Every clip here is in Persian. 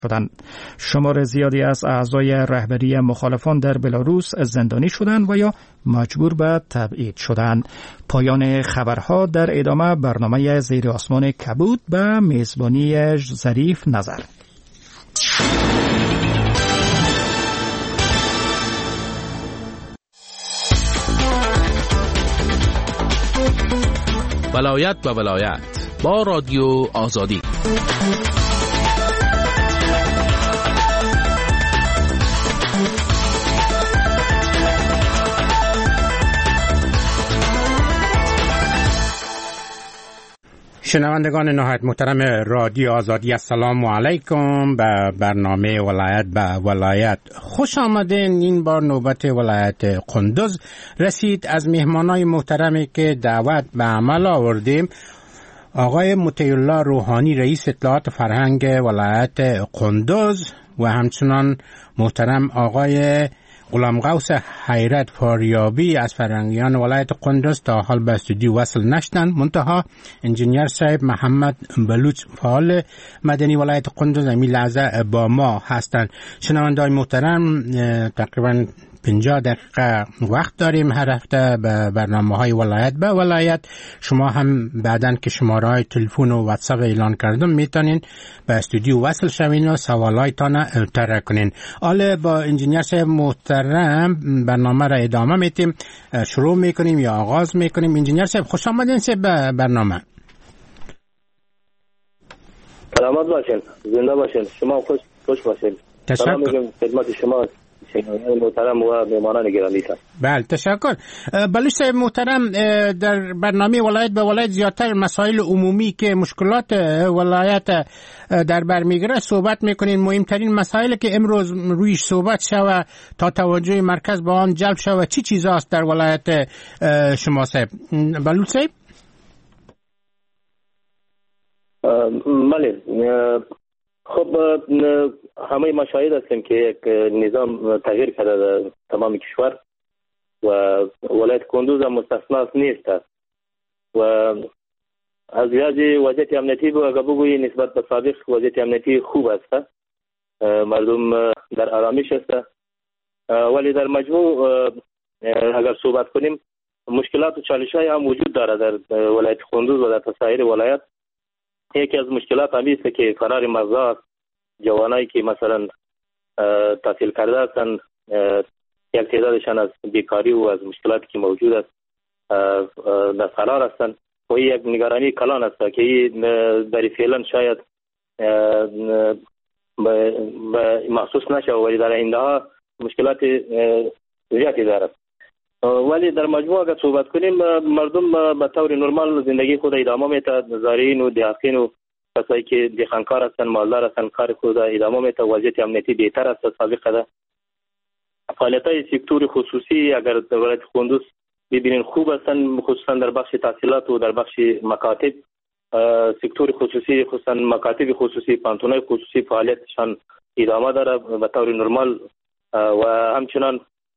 شدند. شمار زیادی از اعضای رهبری مخالفان در بلاروس زندانی شدند و یا مجبور به تبعید شدند. پایان خبرها. در ادامه برنامه زیر آسمان کبود به میزبانی ظریف نظر. ولایت به ولایت با رادیو آزادی. شنوندگان نهایت محترم رادیو آزادی، السلام علیکم. به برنامه ولایت به ولایت خوش آمدین. این بار نوبت ولایت قندوز رسید. از مهمانای محترمی که دعوت به عمل آوردیم، آقای مطیع الله روحانی رئیس اطلاعات فرهنگ ولایت قندوز و همچنان محترم آقای غلام غوث حیرت فاریابی از فرهنگیان ولایت قندوز تا حال به استودیو وصل نشدند. منتها انجینیر صاحب محمد بلوچ فعال مدنی ولایت قندوز امی لحظه با ما هستند. شنوندگان محترم، تقریبا 50 دقیقه وقت داریم هر هفته به برنامه‌های ولایت به ولایت. شما هم بعداً که شماره‌های تلفن و واتساپ اعلان کردم میتونین به استودیو وصل شوین و سوالایتان طرح کنین. حالا با انجینیر صاحب محترم برنامه را ادامه میتیم. شروع میکنیم یا آغاز میکنیم؟ انجینیر صاحب خوش آمدین به برنامه. سلامت باشین، زنده باشین، شما خوش باشین. تشکر میگم خدمت شما محترم و مهمانان گرامی. بله تشکر. بلوچ صاحب محترم، در برنامه ولایت به ولایت زیادتر مسائل عمومی که مشکلات ولایت در بر میگیره صحبت میکنین. مهمترین مسائلی که امروز رویش صحبت شوه تا توجه مرکز به آن جلب شوه چی چیزاست در ولایت شما صاحب؟ بلوچ صاحب. بله، خب همه ما شاهد هستیم که یک نظام تغییر کرده در تمام کشور و ولایت قندوز هم مستثنا نیست و از لحاظ وضعیت امنیتی اگر بگویی نسبت به سابق وضعیت امنیتی خوب است، مردم در آرامش است، ولی در مجموع اگر صحبت کنیم مشکلات و چالش‌های هم وجود دارد در ولایت قندوز و در سایر ولایت. یکی از مشکلات همی است که فرار مغزا، جوانایی که مثلا تحصیل کرده هستند یک تعدادشان از بیکاری و از مشکلاتی که موجود است در فرار هستند و یک نگرانی کلان است که در فعلا شاید محسوس نشه ولی در آینده ها مشکلات زیادی دارد. ولی در مجموع اگر صحبت کنیم مردم به طور نرمال زندگی خود ادامه میده. زارعین و دیهاتین و کسایی که دهقانکار هستند، مالدار هستند، کار خود ادامه میده. وضعیت امنیتی بهتر است از سابق ده. فعالیت‌های سکتور خصوصی اگر در ولایت قندوز ببینین خوب هستند، خصوصا در بخش تحصیلات و در بخش مکاتب. سکتور خصوصی خصوصا مکاتب خصوصی، پانتونای خصوصی فعالیتشان ادامه داره به طور نرمال و همچنان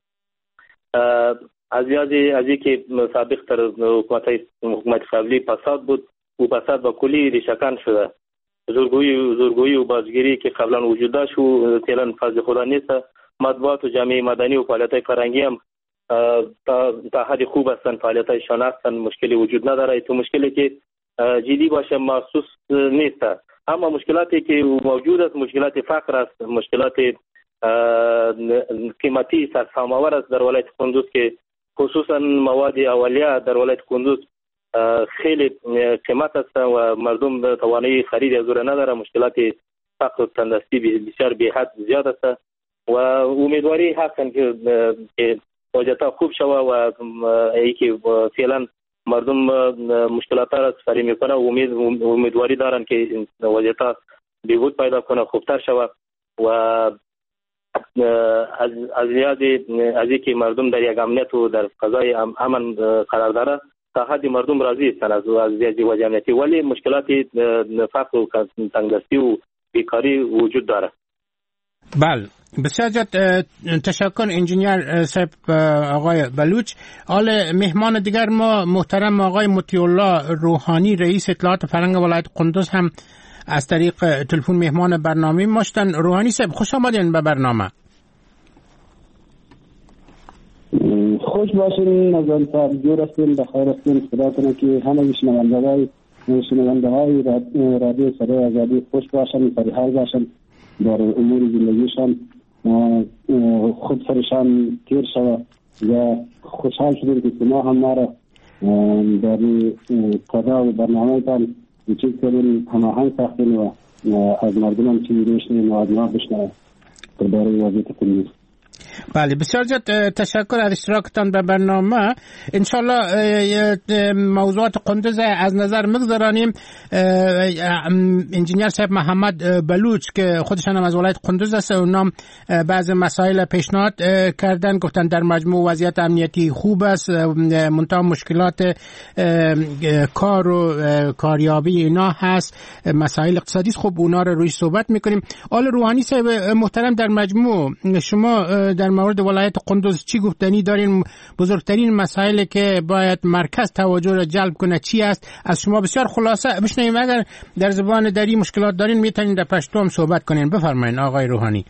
از که سابق تر حکومت قبلی فساد بود و فساد با کلی ریشه‌کن شده. زورگویی و بازگیری که قبلا وجود داشت و فعلا فضل خدا نیست. مطبوعات و جامعه مدنی و فعالیت‌های فرهنگی هم تا حد خوب هستند، فعالیت‌هایشان هستند، مشکلی وجود نداره. تو مشکلی که جدی باشه محسوس نیست، اما مشکلاتی که موجود است مشکلات فقر است، مشکلات قیمتی سرسام‌آور است در ولایت قندوز که خصوصا مواد اولیه در ولایت قندوز خیلی قیمت است و مردم توانایی خرید از آن نداره. مشکلات فقر و تندرستی بسیار بی‌حد زیاد است و امیدواری هستند که وضعیت خوب شوه و اینکه فعلا مردم مشکلات را سپری میکنه و امیدواری دارن که وضعیت بهبود پیدا کنه، خوبتر شوه و از اینکه مردم در یک امنیت و در فضای امن قرار داره تا حدی مردم راضی هستند از وضع امنیتی، ولی مشکلات فقر و تنگدستی و بیکاری وجود داره. بله، بسیار زیاد تشکر انجینیر صاحب آقای بلوچ. حال مهمان دیگر ما محترم آقای مطیع الله روحانی رئیس اطلاعات فرهنگ ولایت قندوز هم از طریق تلفن مهمان برنامه ماشتن. روحانی صاحب خوش آمدین به برنامه. خوش باشین، نظر صاحب جور هستین، بخیر هستین. خدا کنه که همه شنونده های رادیو صدای آزادی خوش باشن، فرحال باشن در امور زندگیشان، خود سرشان تیر شود و خوشحال شدیم که شما هم ما را در صدا و برنامه تان چیز کردین، هماهنگ ساختین و از مردم هم چیزی بشنویم و از ما بشنویم درباره وضعیت کندوز. بله، بسیار زیاد تشکر از اشتراکتان به برنامه. انشالله موضوعات قندوز از نظر مگذارانیم. انجینیر صاحب محمد بلوچ که خودشان هم از ولایت قندوز است، اونام بعض مسائل پیشنهاد کردن، گفتن در مجموع وضعیت امنیتی خوب است، منتها مشکلات کار و کاریابی اینا هست، مسائل اقتصادی است. خب اونا رو روی صحبت میکنیم. آل روحانی صاحب محترم، در مجموع شما در مورد ولایت قندوز چی گفتنی دارین؟ بزرگترین مسائلی که باید مرکز توجه را جلب کنه چی است؟ از شما بسیار خلاصه بشنویم. اگر در زبان دری مشکلات دارین میتونین در پشتو هم صحبت کنین. بفرمایید آقای روحانی.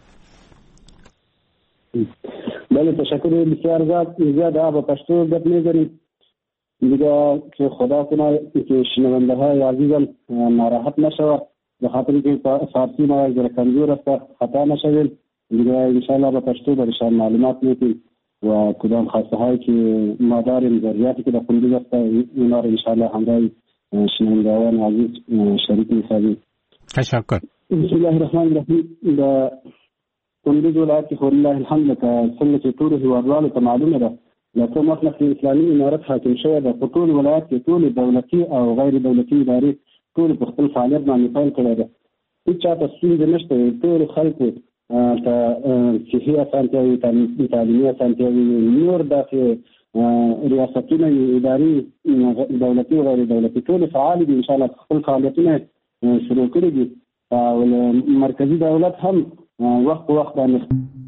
بله، تشکر بسیار زیاد. با پشتو گپ می‌ذارید دیگه که خدا کنه که شنونده های عزیزم ناراحت نشوه، به خاطر که فارسی ما از کمزور است، خطا نشوید دیگه. انشاءالله با پشتو برشان معلومات میتیم و کدام خواسته هایی که ما داریم، ضروریاتی که در قندوز است، اونا رو انشاءالله همراه شنوندگان عزیز شریک می‌سازیم. تشکر. بسم الله الرحمن الرحیم. در قندوز ولایت که خود الله الحمد که څنګه چې ټول هیوادوالو ته معلومه ده، له کوم وخت نه اسلامي امارت حاکم شوی ده، په ټول ولایت کې ټول دولتي او غیر دولتي ادارې ټول په خپل فعالیت باندې پیل کړی ده. هیڅ چاته ستونزه نشته. ټول خلکو ته صحي اسانتیاوې، تعلیمي اسانتیاوې، نور داسې ریاستونه، ادارې دولتي او غیر دولتي ټول فعال دي. انشاءالله خپل فعالیتونه شروع کړي دي او مرکزی دولت هم وقت باندې.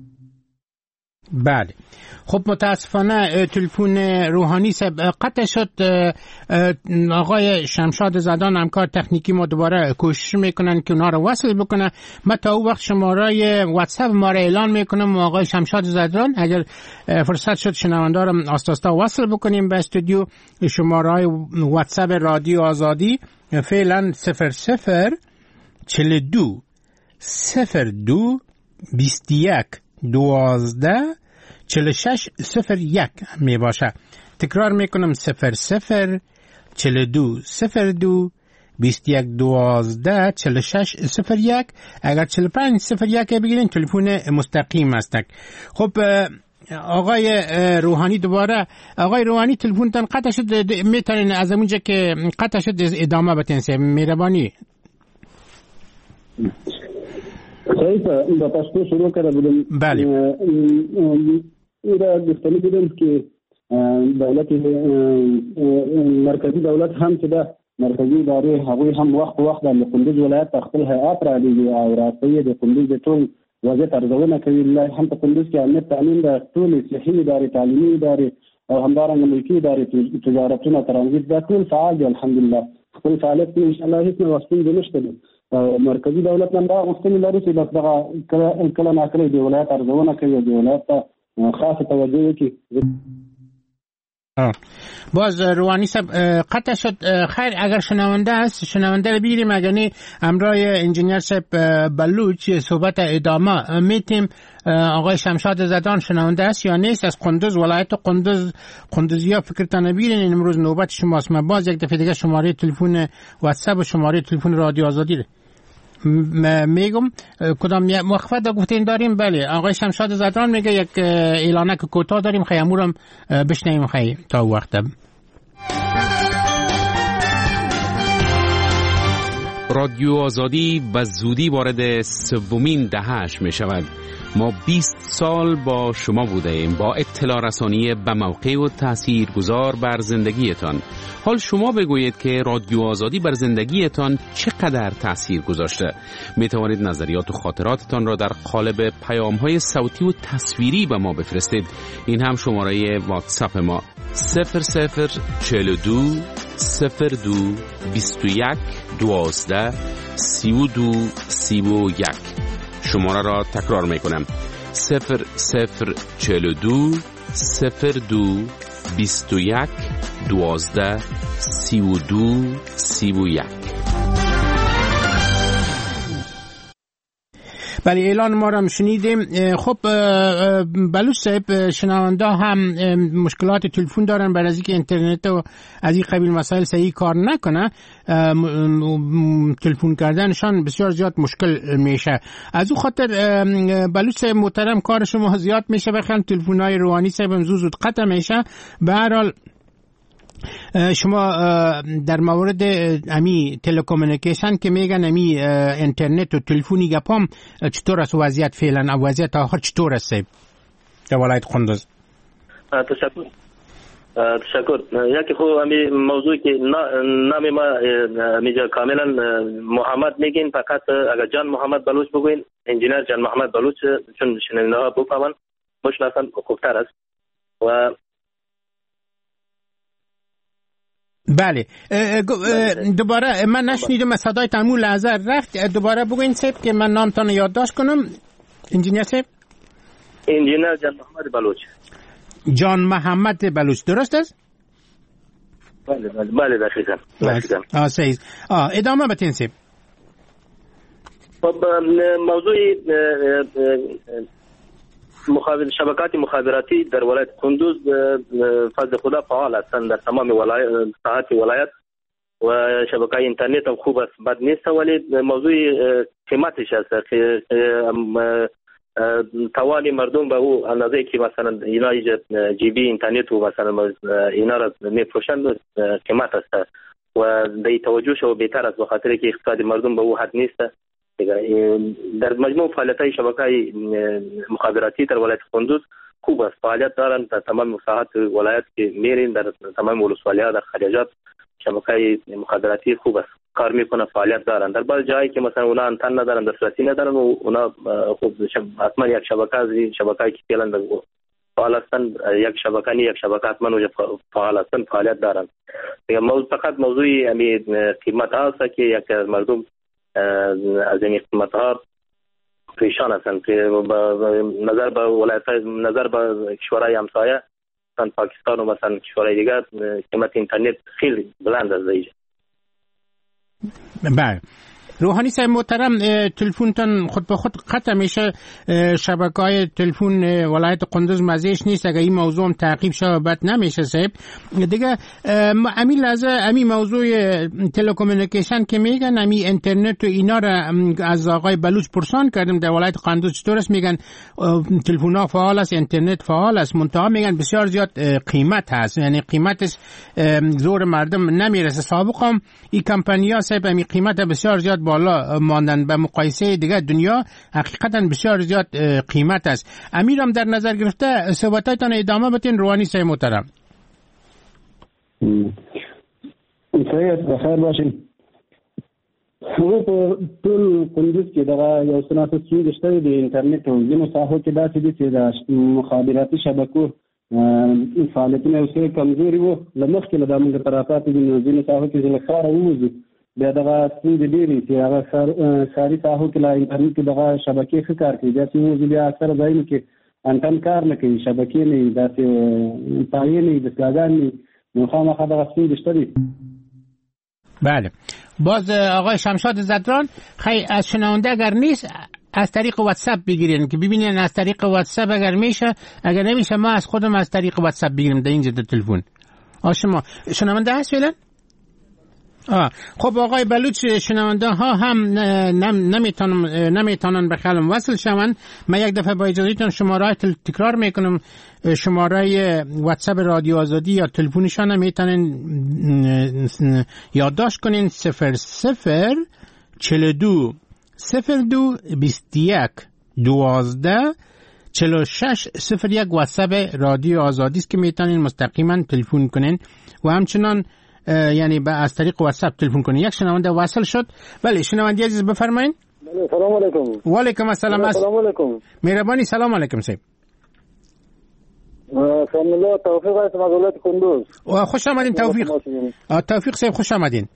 بله، خب متاسفانه تلفن روحانی صاحب قطع شد. آقای شمشاد زدان همکار تکنیکی ما دوباره کوشش میکنن که اونا رو وصل بکنه. من تا او وقت شماره واتساپ ما رو اعلان میکنم و آقای شمشاد زدان اگر فرصت شد شنونده رو آستاستا وصل بکنیم به استودیو. شماره واتساپ رادیو آزادی فعلا 00 42 02 21 12 46 01 می باشه. تکرار میکنم 00 42 02 21 12 46 01. اگر 45 01 بگیرین تلفن مستقیم است. خب آقای روحانی دوباره. آقای روحانی تلفنتان قطع شد، میتونین از اونجا که قطع شد ادامه بتین مهربانی. صحیح با پشتو شروع کرده بودم. بله. ایرا گفتنی بودم که دولت مرکزی دولت هم چې ده، مرکزی ادارې هغوی هم وخت د قندوز ولایت ته خپل هیئات رالیږي او راسته د قندوز د ټول وضعیت ارزونه کوي. هم په قندوز کې امنیت تامین د ټولې صحي ادارې، تعلیمي ادارې او همدارنګه ملکي ادارې، تجارتونه، ترانزیت دا ټول فعال دي الحمدلله. خپل فعالیت کې انشاءالله هیڅ ستونزه نشته ده. مرکزی دولت نن دا غوښتنې لري چې دغه کله ناکله د ولایت ارزونه کوي او د ولایت ته خاصه توجه وکړي. باز روحانی صاحب قطع شد. خیر، اگر شنونده هست شنونده رو بگیریم. اگر نه همراه انجینیر صاحب بلوچ صحبت ادامه میتیم. آقای شمشاد زدان شنونده است یا نیست؟ از قندوز، ولایت قندوزیا فکرتان بگیرین. امروز نوبت شماست. من باز یک دفعه دیگه شماره تلفن واتساپ و شماره تلفن رادیو آزادی رو میگم. کدام مخفت گفتین داریم؟ بله، آقای شمشاد زدان میگه یک اعلانه که کوتاه داریم، خیامورم بشنویم خیلی تا وقت. رادیو آزادی به زودی وارد سومین دهه‌اش می شود. ما 20 سال با شما بوده ایم، با اطلاع رسانی به موقع و تاثیرگذار بر زندگیتان. حال شما بگویید که رادیو آزادی بر زندگیتان چقدر تأثیر گذاشته. می توانید نظریات و خاطراتتان را در قالب پیام‌های صوتی و تصویری به ما بفرستید. این هم شماره واتساپ ما 0042 02 21 12 32 31. شماره را تکرار میکنم 0042 02 21 12 32 31. بله اعلان ما را هم شنیدیم. خب بلوچ صاحب، شنونده هم مشکلات تلفن دارن برای اینکه اینترنت و از این قبیل مسائل صحیح کار نکنه، تلفن کردنشان بسیار زیاد مشکل میشه. از او خاطر بلوچ صاحب محترم کار شما زیاد میشه، بخیر تلفن‌های روحانی صاحب زود قطع میشه. به هر حال شما در مورد امی تلکومونیکیشن که میگن امی اینترنت و تلفنی گپام چطور است وضعیت فعلا؟ وضعیت آخر چطور است در ولایت قندوز؟ تشکر. یکی خب امی موضوعی که نام ما امیجا کاملا محمد میگین، فقط اگر جان محمد بلوچ بگوین، انجینر جان محمد بلوچ، چون شنونده ها بفهمن مشناسن خوبتر است. و بله دوباره من نشنیدم صدای تموم لحظه رفت، دوباره بگوین صاحب که من نامتان یادداشت کنم. انجینیر صاحب؟ انجینر جان محمد بلوچ. جان محمد بلوچ درست است؟ بله دقیقاً. صحیح. ادامه بتین صاحب. خب موضوع شبکات مخابراتی در ولایت قندوز فضل خدا فعال هستند در تمام ساحات ولایت و شبکه اینترنت هم خوب است، بد نیست، ولی موضوع قیمتش است. توان مردم به او اندازه که مثلا اینا جی بی اینترنت و مثلا اینا را میفروشند قیمت است و در توجه شو بهتر است، به خاطر که اقتصاد مردم به او حد نیست. در مجموع فعالیت‌های شبکه‌های مخابراتی در ولایت قندوز خوب است، فعالیت دارند در تمام ساحات ولایت که میرین، در تمام ولسوالی‌ها، در خلیجات شبکه‌های مخابراتی خوب است، کار میکنه، فعالیت دارند. در بعض جایی که مثلا اونا انتن ندارن، دسترسی ندارن و اونا خوب حتما یک شبکه‌ای که فعلا فعال هستند، یک شبکه حتما اونجا فعال هستند، فعالیت دارند. فقط موضوع قیمت هست که یک مردم از این قیمت‌ها پریشان هستند که نظر به ولایت، نظر به کشورهای همسایه مثلا پاکستان و مثلا کشورهای دیگر قیمت اینترنت خیلی بلند است اینجا. بله. روحانی صاحب محترم، تلفنتان خود به خود قطع میشه، شبکه‌های تلفن ولایت قندوز مزهش نیست. اگه این موضوع هم تعقیب شه بد نمیشه صاحب دیگه. امی لحظه امی موضوع تلکومونیکیشن که میگن امی اینترنت و اینا را از آقای بلوچ پرسان کردیم در ولایت قندوز چطور است، میگن تلفن‌ها فعال است، اینترنت فعال است، منتها میگن بسیار زیاد قیمت هست، یعنی قیمتش زور مردم نمیرسه. سابقا این کمپانی‌ها صاحب امی قیمت بسیار زیاد بالا ماندن، به مقایسه دیگه دنیا حقیقتا بسیار زیاد قیمت است. امیرم در نظر گرفته صحبتایتان ادامه بدین روحانی صاحب محترم. صحیح، بخیر باشین. په ټول قندوز کې دغه یو څه ناسه ستونزې شته د انټرنیټ او ځینو ساحو کې داسې دي چې د مخابراتي شبکو فعالیتونه یو څه کمزوري وو، له مخکې له دا موږ اطرافاتو د ځینو ساحو کې له ښاره ووځو، بیا دغه ستونزې ډېرې چې هغه ښاري ساحو کې له انټرنیټ کې دغه شبکې ښه کار کوي، داسې ووځو بیا اکثره ځایونو کې انټن کار نه کوي، شبکې نه وي، داسې پایې نه وي، دستګاهګان نه وي، نو خامخا دغه ستونزې شته دي. بله. باز آقای شمشاد زدران، خیلی از شنونده اگر نیست از طریق واتساپ بگیرین که ببینین از طریق واتساپ اگر میشه، اگر نمیشه ما از خودم از طریق واتساپ بگیریم در اینجا در تلفن. شما شنونده هست فعلا؟ خب آقای بلوچ، شنونده ها هم نمیتونن به خلم وصل شون. من یک دفعه با اجازهتون شماره تکرار میکنم، شماره واتساپ رادیو آزادی یا تلفنشان هم میتونن یادداشت کنین 00 42 02 21 12 46 01 واتساپ رادیو آزادی است که میتونین مستقیما تلفن کنین و همچنان یعنی از طریق واتساپ تلفن کنین. یک شنونده واصل شد. بله شنونده عزیز بفرمایید. سلام علیکم. و علیکم السلام. سلام علیکم. مهربانی. سلام علیکم صاحب. سلام الله توفیق هستم از ولایت کندوز. خوش آمدین توفیق صاحب، خوش آمدین.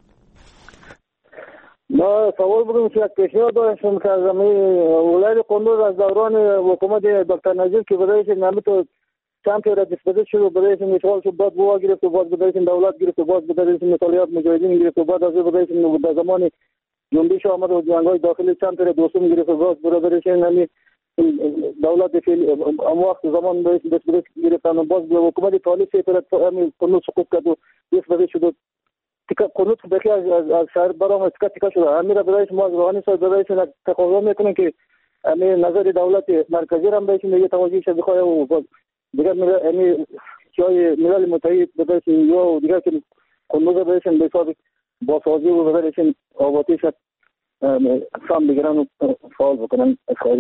ما سوال بودم که یک پیشنهاد داشتم که از ولایت کندوز از دوران حکومت دکتر نجیب که برایش نمیتو چند تا دیسپوزیت شد، برایش مثال شد، بعد بوا گرفت و باز برایش دولت گرفت و باز برایش مطالعات مجاهدین گرفت و بعد از برایش در زمان جنبش آمد و جنگ‌های داخلی چند تا دوستم گرفت و باز برایش نمی دولت فعلی ام وقت زمان برایش دیسپوزیت گرفتن و باز حکومت طالب سه طرف همین کندوز سقوط کرد و دیسپوزیت شد. تیکا کندوز بخی از شهر برام تیکا شده. همین برایش ما روحانی صاحب برایش تقاضا میکنیم که همین نظر دولت مرکزی هم بهش میگه توجه شه بخواد و دیگر همین جای ملل متحد بدرش یا دیگر که کندوز برایشن به حساب باسازی و برایشن آبادی شد سام بگیرن و فعال بکنن از خارج.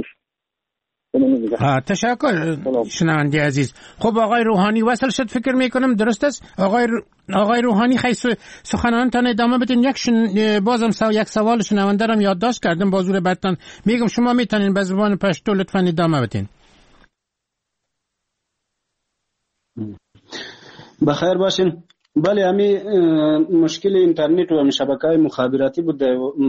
تشکر شنونده عزیز. خب آقای روحانی وصل شد فکر میکنم، درست است؟ آقای روحانی خیلی سخنانتان ادامه بدین. بازم یک سوال شنونده رم یادداشت کردم با زور برتان میگم شما میتونین به زبان پشتو لطفا ادامه بدین. بخیر باشین. بله، همین مشکل اینترنت و شبکه‌های مخابراتی بود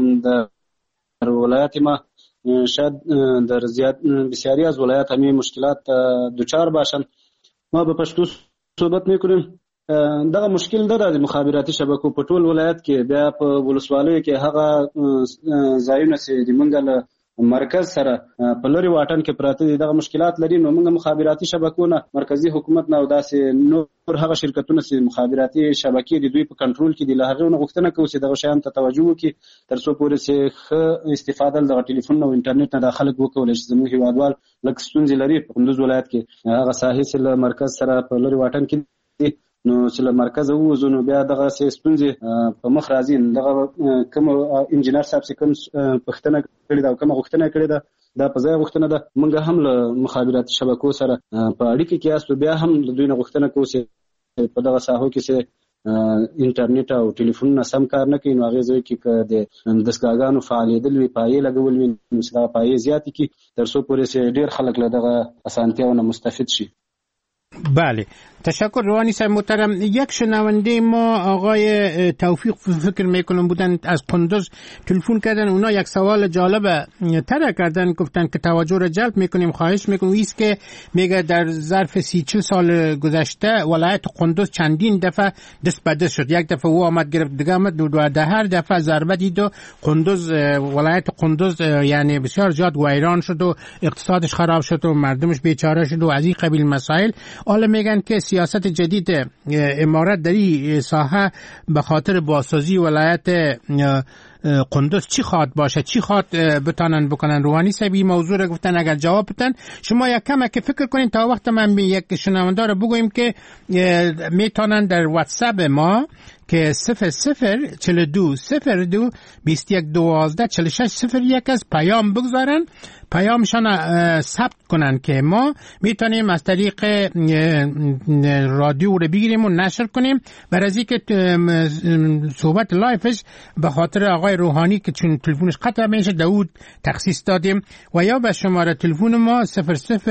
در ولایت ما. شاید در بسیاری از ولایات همین مشکلات دوچار باشن. ما به پښتو صحبت میکنیم. دغه مشکل د مخابراتي شبکو په ټول ولایت کې بیا په ولسوالیو کې هغه ځایونه چې موږ مرکز سره په لوري واټن کې پراته دي دغه مشکلات لري. نو موږ مخابراتي شبکونه مرکزی حکومت نه او داسې نور هغه شرکتونه چې مخابراتي شبکې د دوی په کنټرول کې دي له هغه نه غوښتنه کوي چې دغه شیان ته توجه وکړي تر څو پورې چې ښه استفاده د ټلیفون او انټرنیټ نه د خلک وکولای شي. زموږ هیوادوال لکه ستونزې لري په کندوز ولایت کې هغه ساحې چې له مرکز سره په لوري واټن کې دي، نو چې له مرکز ووځو نو بیا دغه ستونزې په مخ راځي. دغه کوم انجینر صاحب چې کوم پښتنه کړې ده او کوم غوښتنه کړې ده دا په ځای غوښتنه ده. موږ هم له مخابراتي شبکو سره په اړیکه کې یاستو، بیا هم له دوی نه غوښتنه کوو چې په دغه ساحو کې چې انټرنیټ او ټلیفون سم کار نه کوي نو هغه ځای کې د دستګاهانو فعالیدل وي، پایې لګول وي، چې دغه پایې زیاتې کی تر څو پورې چې ډیر خلک له دغه اسانتیاونو مستفید شي. بله، تشکر روحانی صاحب محترم. یک شنونده ما آقای توفیق فکر میکنم بودن از کندوز تلفن کردن، اونا یک سوال جالب طرح کردن، گفتن که توجه را جلب میکنیم، خواهش میکنیم. ایست که میگه در ظرف 30-40 سال گذشته ولایت کندوز چندین دفعه دست به دست شد. یک دفعه او آمد گرفت، دیگه آمد و در هر دفعه ضربه دید و کندوز ولایت کندوز یعنی بسیار زیاد ویران شد و اقتصادش خراب شد و مردمش بیچاره شد و از این قبیل مسائل. حالا میگن که سیاست جدید امارت در این ساحه به خاطر بازسازی ولایت کندوز چی خواهد باشه، چی خواهد بتانن بکنن؟ روحانی صاحب این موضوع را گفتن اگر جواب بدن شما یک کم که فکر کنین تا وقت من به یک شنونده رو بگویم که میتونن در واتساپ ما که 00420221124601 از پیام بگذارن، پیامشان ثبت کنن که ما میتونیم از طریق رادیو رو بگیریم و نشر کنیم. برای از اینکه صحبت لایفش به خاطر آقای روحانی که چون تلفنش قطع میشه داود تخصیص دادیم، و یا به شماره تلفن ما 00420221124501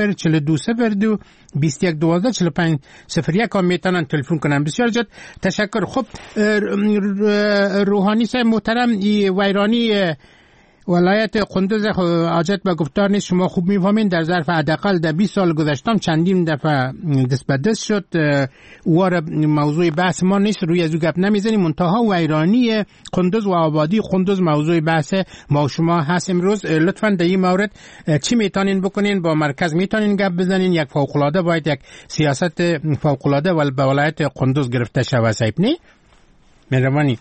هم میتونن تلفن کنن. بسیار زیاد تشکر. خب روحانی صاحب محترم، ویرانی ولایت کندوز حاجت به گفتار نیست، شما خوب میفهمین در ظرف حداقل در 20 سال گذشتم چندین دفعه دست به دست شد. وار موضوع بحث ما نیست، روی از او گپ نمیزنیم. منتها ویرانی کندوز و آبادی کندوز موضوع بحث ما شما هست امروز. لطفاً در این مورد چی میتونین بکنین؟ با مرکز میتونین گپ بزنین؟ یک فوق‌العاده باید یک سیاست فوق‌العاده به ولایت کندوز گرفته شود صاحب، نه؟ مهربانی.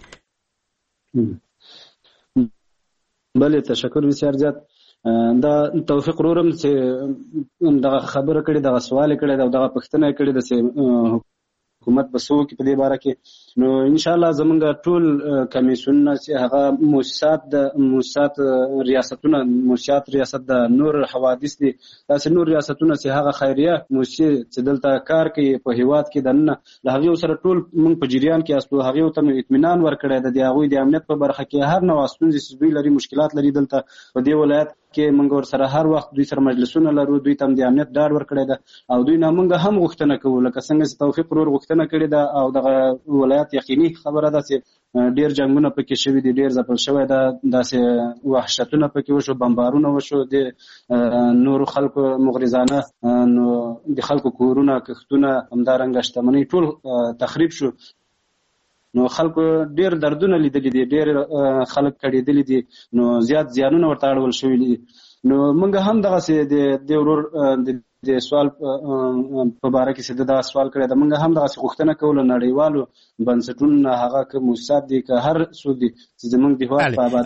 بله، تشکر بسیار زیات. دا توفیق رورم چې دغه خبره کړې، دغه سوال کړی، دغه پښتنه کړې د حکومت بسو کې په دې باره کې نو ان شاء الله زمونږ ټول کمیسیونونه چې هغه موسسات ریاست د نور حوادث دي، داسې نور ریاستونه چې هغه خیریه موسسې چې دلته کار کوي په هیواد کې دننه، له هغې سره ټول موږ په جریان کې استو، هغې ته مې اطمینان ورکړی د هغوی د امنیت په برخه کې هر نوع ستونزې چې دوی لري، مشکلات لري دلته په دې ولایت کې موږ ورسره هر وخت دوی سره مجلسونه لرو، دوی ته د امنیت ډاډ ورکړی ده او دوی نه موږ هم غوښتنه کوو لکه څنګه چې توفیق ورور غوښتنه کړې ده او دغه ولایت یقیني خبره ده چې ډېر جنګونه پکې شوي دي، ډېر ځپل شوی ده، داسې وحشتونه پکې وشو، بمبارونه وشو، د نورو خلکو مغرضانه نو د خلکو کورونه کښتونه همدارنګه شتمنۍ ټول تخریب شو. نو خلکو ډېر دردونه لیدلي دي، ډېر خلک کړېدلي دي، نو زیات زیانونه ورته اړول شوي دي. نو موږ هم دغسې د ورور د سوال په باره کې چې دا سوال کړی ده، موږ هم دغسې غوښتنه کوو له نړیوالو بنسټونو، هغه که موسسات دي که هر څوک دي چې زموږ د هېواد په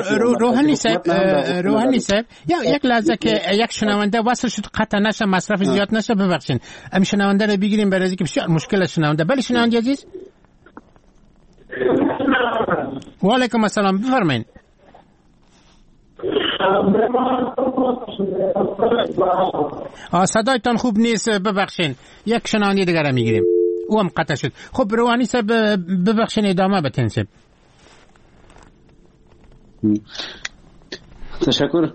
آبادۍ روحانی صاحب یک لحظه که یک شنونده وصل شد قطع نشه، مصرف زیاد نشه، ببخشین ام شنونده رو بگیریم برای اینکه بسیار مشکل شنونده. بله شنونده عزیز، و علیکم السلام، بفرمایید. صدایتان خوب نیست، ببخشین. یک شنونده دیگر میگیریم، او هم قطع شد. خب روحانی صاحب ببخشین ادامه بتین صاحب. تشکر.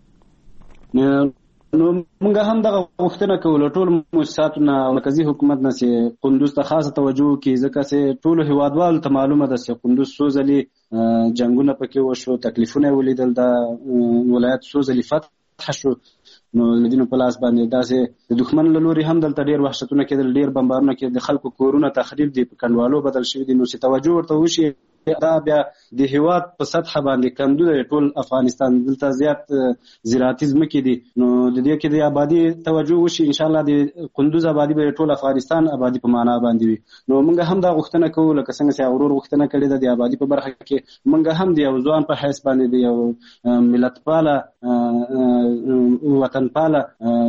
نو موږ هم دغه غوښتنه کوو له ټولو مؤسساتو او مرکزي حکومت نه چې قندوز ته خاصه توجه وکړي، ځکه چې ټولو هیوادوالو ته معلومه ده چې قندوز څو ځلې جنګونه پکې وشو، تکلیفونه یې ولیدل، دا ولایت څو ځلې فتح شو. نو د په لاس باندې داسې د دښمن له لوري هم دلته ډېر وحشتونه کېدل، ډېر بمبارونه کېدل، د خلکو کورونه تخریب دي، په کنډوالو بدل شوي دي. نو چې توجه ورته وشي دا بیا د هیواد په سطح باندې کندو دی ټول افغانستان، دلته زیات زراعتي ځمکې دي، نو د دې کې د آبادي توجه وشي ان شاء الله د قندوز آبادي به ټول افغانستان آبادي په معنا باندې وي. نو موږ هم دا غوښتنه کوو لکه څنګه چې غرور غوښتنه کړې ده د آبادي په برخه کې، موږ هم د یو ځوان په حیث باندې د یو ملتپاله وطنپاله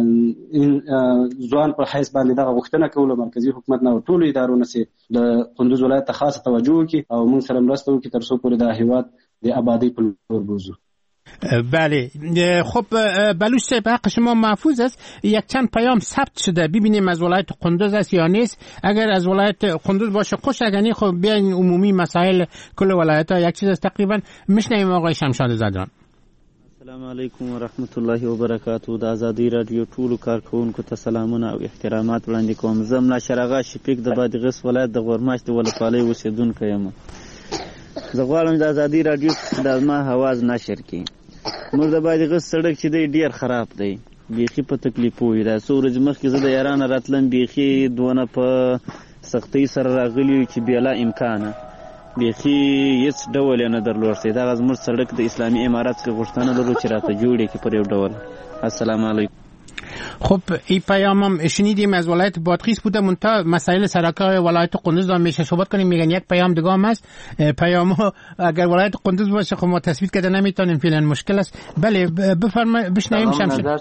ځوان په حیث باندې دا غوښتنه کوو له مرکزي حکومت نه او ټولو ادارو نه چې د قندوز ولایت ته خاصه توجه وکړي او موږ سره مرسته وکړي تر څو پورې د هیواد د آبادی په لور بوزو. بله خب بلوچ صاحب حق شما محفوظ است. یک چند پیام ثبت شده، ببینیم از ولایت قندوز است یا نیست. اگر از ولایت قندوز باشه خوش، اگر نه خب بیاین عمومی مسائل کل ولایت ها یک چیز است تقریبا. میشنویم آقای شمشاد زدران. السلام علیکم و رحمت الله و برکاته. د ازادي رادیو ټولو کارکونکو ته سلامونه او احترامات وړاندې کوم. زه ملا شرغا شفیق د بادغیس ولایت د غورماش د ولسوالۍ اوسیدونکی یم. زه غواړم د ازادي رادیو د ما هواز نشر کړي. موږ د بادغیس سړک چې دی ډیر خراب دی، بیخي په تکلیف وي. دا څو ورځې مخکې زه د یارانه راتلم، بیخي دونه په سختۍ سره راغلي چې بېلا امکانه بیخي هیڅ ډول یې نه درلود. دغه زموږ سړک د اسلامي امارات څخه غوښتنه لرو چې راته جوړ کړي پر یو ډول. السلام علیکم. خب این پیام هم شنیدیم از ولایت بادغیس بوده، منتها مسائل سرکای ولایت قندوز هم میشه صحبت کنیم. میگن یک پیام دیگه هم هست. پیام ها اگر ولایت قندوز باشه خب ما تثبیت کرده نمیتونیم، فعلا مشکل است. بله بفرمایید بشنویم. شمشاد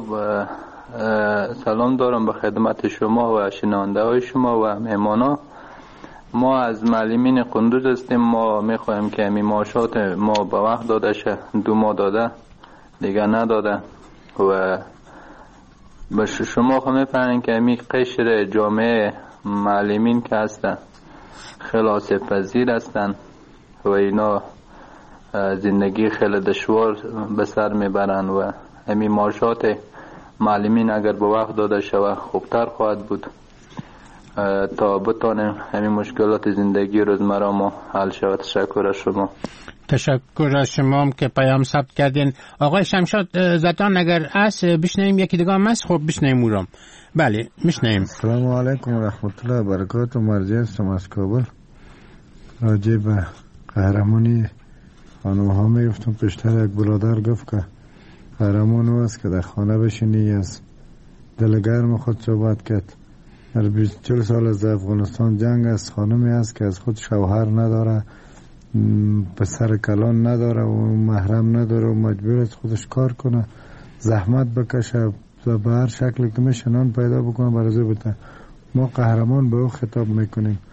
سلام دارم به خدمت شما و شنونده های شما و مهمانا. ما از معلمین قندوز هستیم. ما میخوایم که همین معاشات ما به وقت داده شه، 2 ماه داده دیگه نداده و به شما خود میفهمین که همین قشر جامعه معلمین که هستن خلاص پذیر هستن و اینا زندگی خیلی دشوار به سر میبرن و همین معاشات معلمین اگر به وقت داده شود خوبتر خواهد بود تا بتانیم همین مشکلات زندگی روزمره ما حل شود. تشکر از شما. تشکر از شما هم که پیام ثبت کردین. آقای شمشاد زدان اگر هست بشنویم، یکی دیگه هم هست. خب بشنویم او را. بله میشنویم. السلام علیکم و رحمت الله و برکاته. مرجع هستم از کابل. راجع به قهرمانی خانم ها میگفتم. پیشتر یک برادر گفت که قهرمان او است که در خانه بشینی از دل گرم خود صحبت کرد. در 24 سال از افغانستان جنگ است. خانمی است که از خود شوهر نداره، پسر کلان نداره و محرم نداره و مجبور است خودش کار کنه، زحمت بکشه، به هر شکلی که میشه نان پیدا بکنه برای بده. ما قهرمان به او خطاب میکنیم.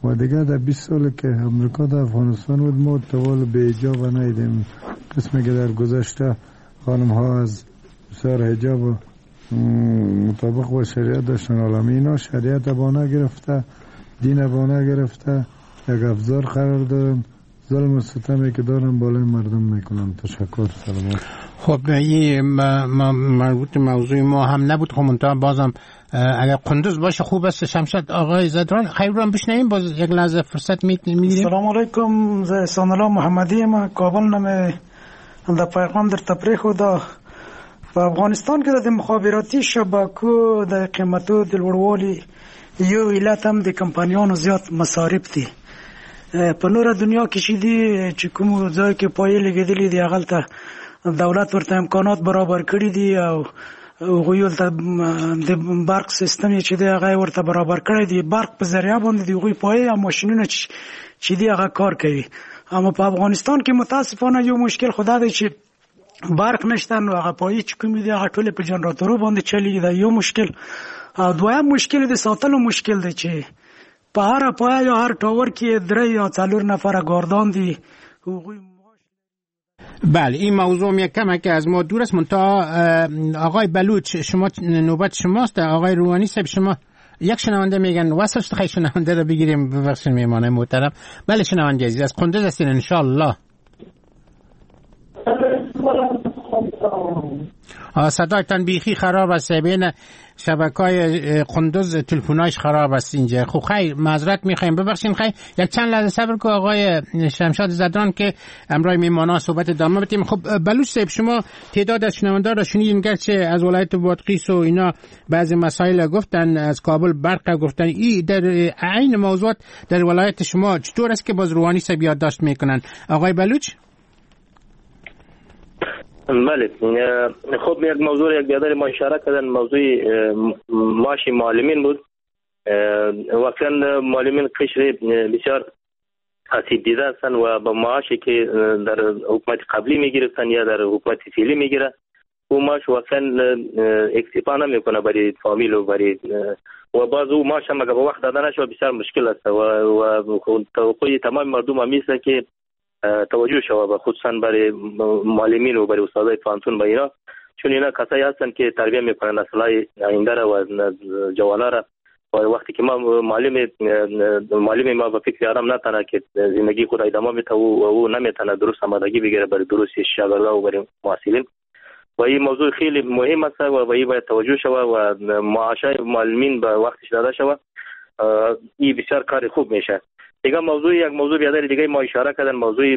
و دیگه در 20 سال که امریکا در افغانستان بود ما توال به حجاب نیدیم. قسمی که در گذشته خانم ها از بسیار حجاب مطابق با شریعت داشتن، عالمی اینا شریعت بانه گرفته، دین بانه گرفته، یک افزار قرار دارن، ظلم و ستمی که دارن بالای مردم میکنن. تشکر. سلامت. خب این مربوط موضوع ما هم نبود، خب منتها بازم اگر قندوز باشه خوب است. شمشاد آقای زدران خیران بشنیم، باز یک لحظه فرصت میگیریم. سلام علیکم، احسان الله محمدی ما کابل نمه در پیغام در تفریح خدا په افغانستان کې د مخابراتي شبکو د قیمتو د لوړوالي یو علت هم د کمپنیانو زیات مصارف دي. په نوره دنیا کې شي دي چې کوم ځای کې پایې لګېدلې دي هغلته دولت ورته امکانات برابر کړي دي او هغوی ته د برق سیستم چې دی هغه ورته برابر کړی دی. برق په ذریعه باندې د هغوی پایې او ماشینونه چې دی هغه کار کوي. اما په افغانستان کې متاسفانه یو مشکل خدا دی چې برق نشته، نو هغه پایې چې کومې دي هغه ټولې په جنراتورو باندې چلیږي. دا یو مشکل. او دویم مشکل د ساتلو مشکل دی چې په هر پایه یا هر ټاور کې 3 یا 4 نفره گاردان دي. بله این موضوع یک کمک از ما دور است. منتها آقای بلوچ شما نوبت شماست. آقای روحانی صاحب شما یک شنونده میگن واسه خیلی شنونده رو بگیریم. ببخشید میمانه محترم. بله شنونده عزیز از قندوز هستین ان شاء الله. صدایتان بیخی خراب است، بین شبکه‌های قندوز تلفن‌هاش خراب است اینجا. خب خیر معذرت می‌خوایم، ببخشید. خیر یک چند لحظه صبر کن آقای شمشاد زدران که امروز میمانا صحبت ادامه بدیم. خب بلوچ صاحب شما تعداد از شنوندگان را شنیدین گرچه از ولایت بادغیس و اینا بعضی مسائل گفتن، از کابل برق گفتن. این در عین موضوعات در ولایت شما چطور است که باز روحانی صاحب یادداشت میکنن؟ آقای بلوچ. بله خب یک موضوع یک بیادر ما اشاره کردن، موضوع معاش معلمین بود. واقعا معلمین قشر بسیار آسیب دیده هستند و با معاشی که در حکومت قبلی میگرفتن یا در حکومت فعلی میگیره او معاش واقعا اکتفا نمیکنه برای فامیل و برای و باز او معاش هم اگر به وقت داده نشه بسیار مشکل است و توقع تمام مردم هم است که توجه شود خصوصا برای معلمین و برای استادای پانتون با اینا، چون اینا کسایی هستن که تربیت میکنن نسل‌های آینده را و جوانا را. و وقتی که ما معلم ما به فکر آرام نتونه که زندگی خود ادامه بده و او نمیتونه درست آمادگی بگیره برای درست شاگردان و برای محصلین. و این موضوع خیلی مهم است و این باید توجه شود و معاشای معلمین به وقتش داده شود. این بسیار کار خوب میشه. دیگه یک موضوع بیادر دیگه ما اشاره کردن، موضوع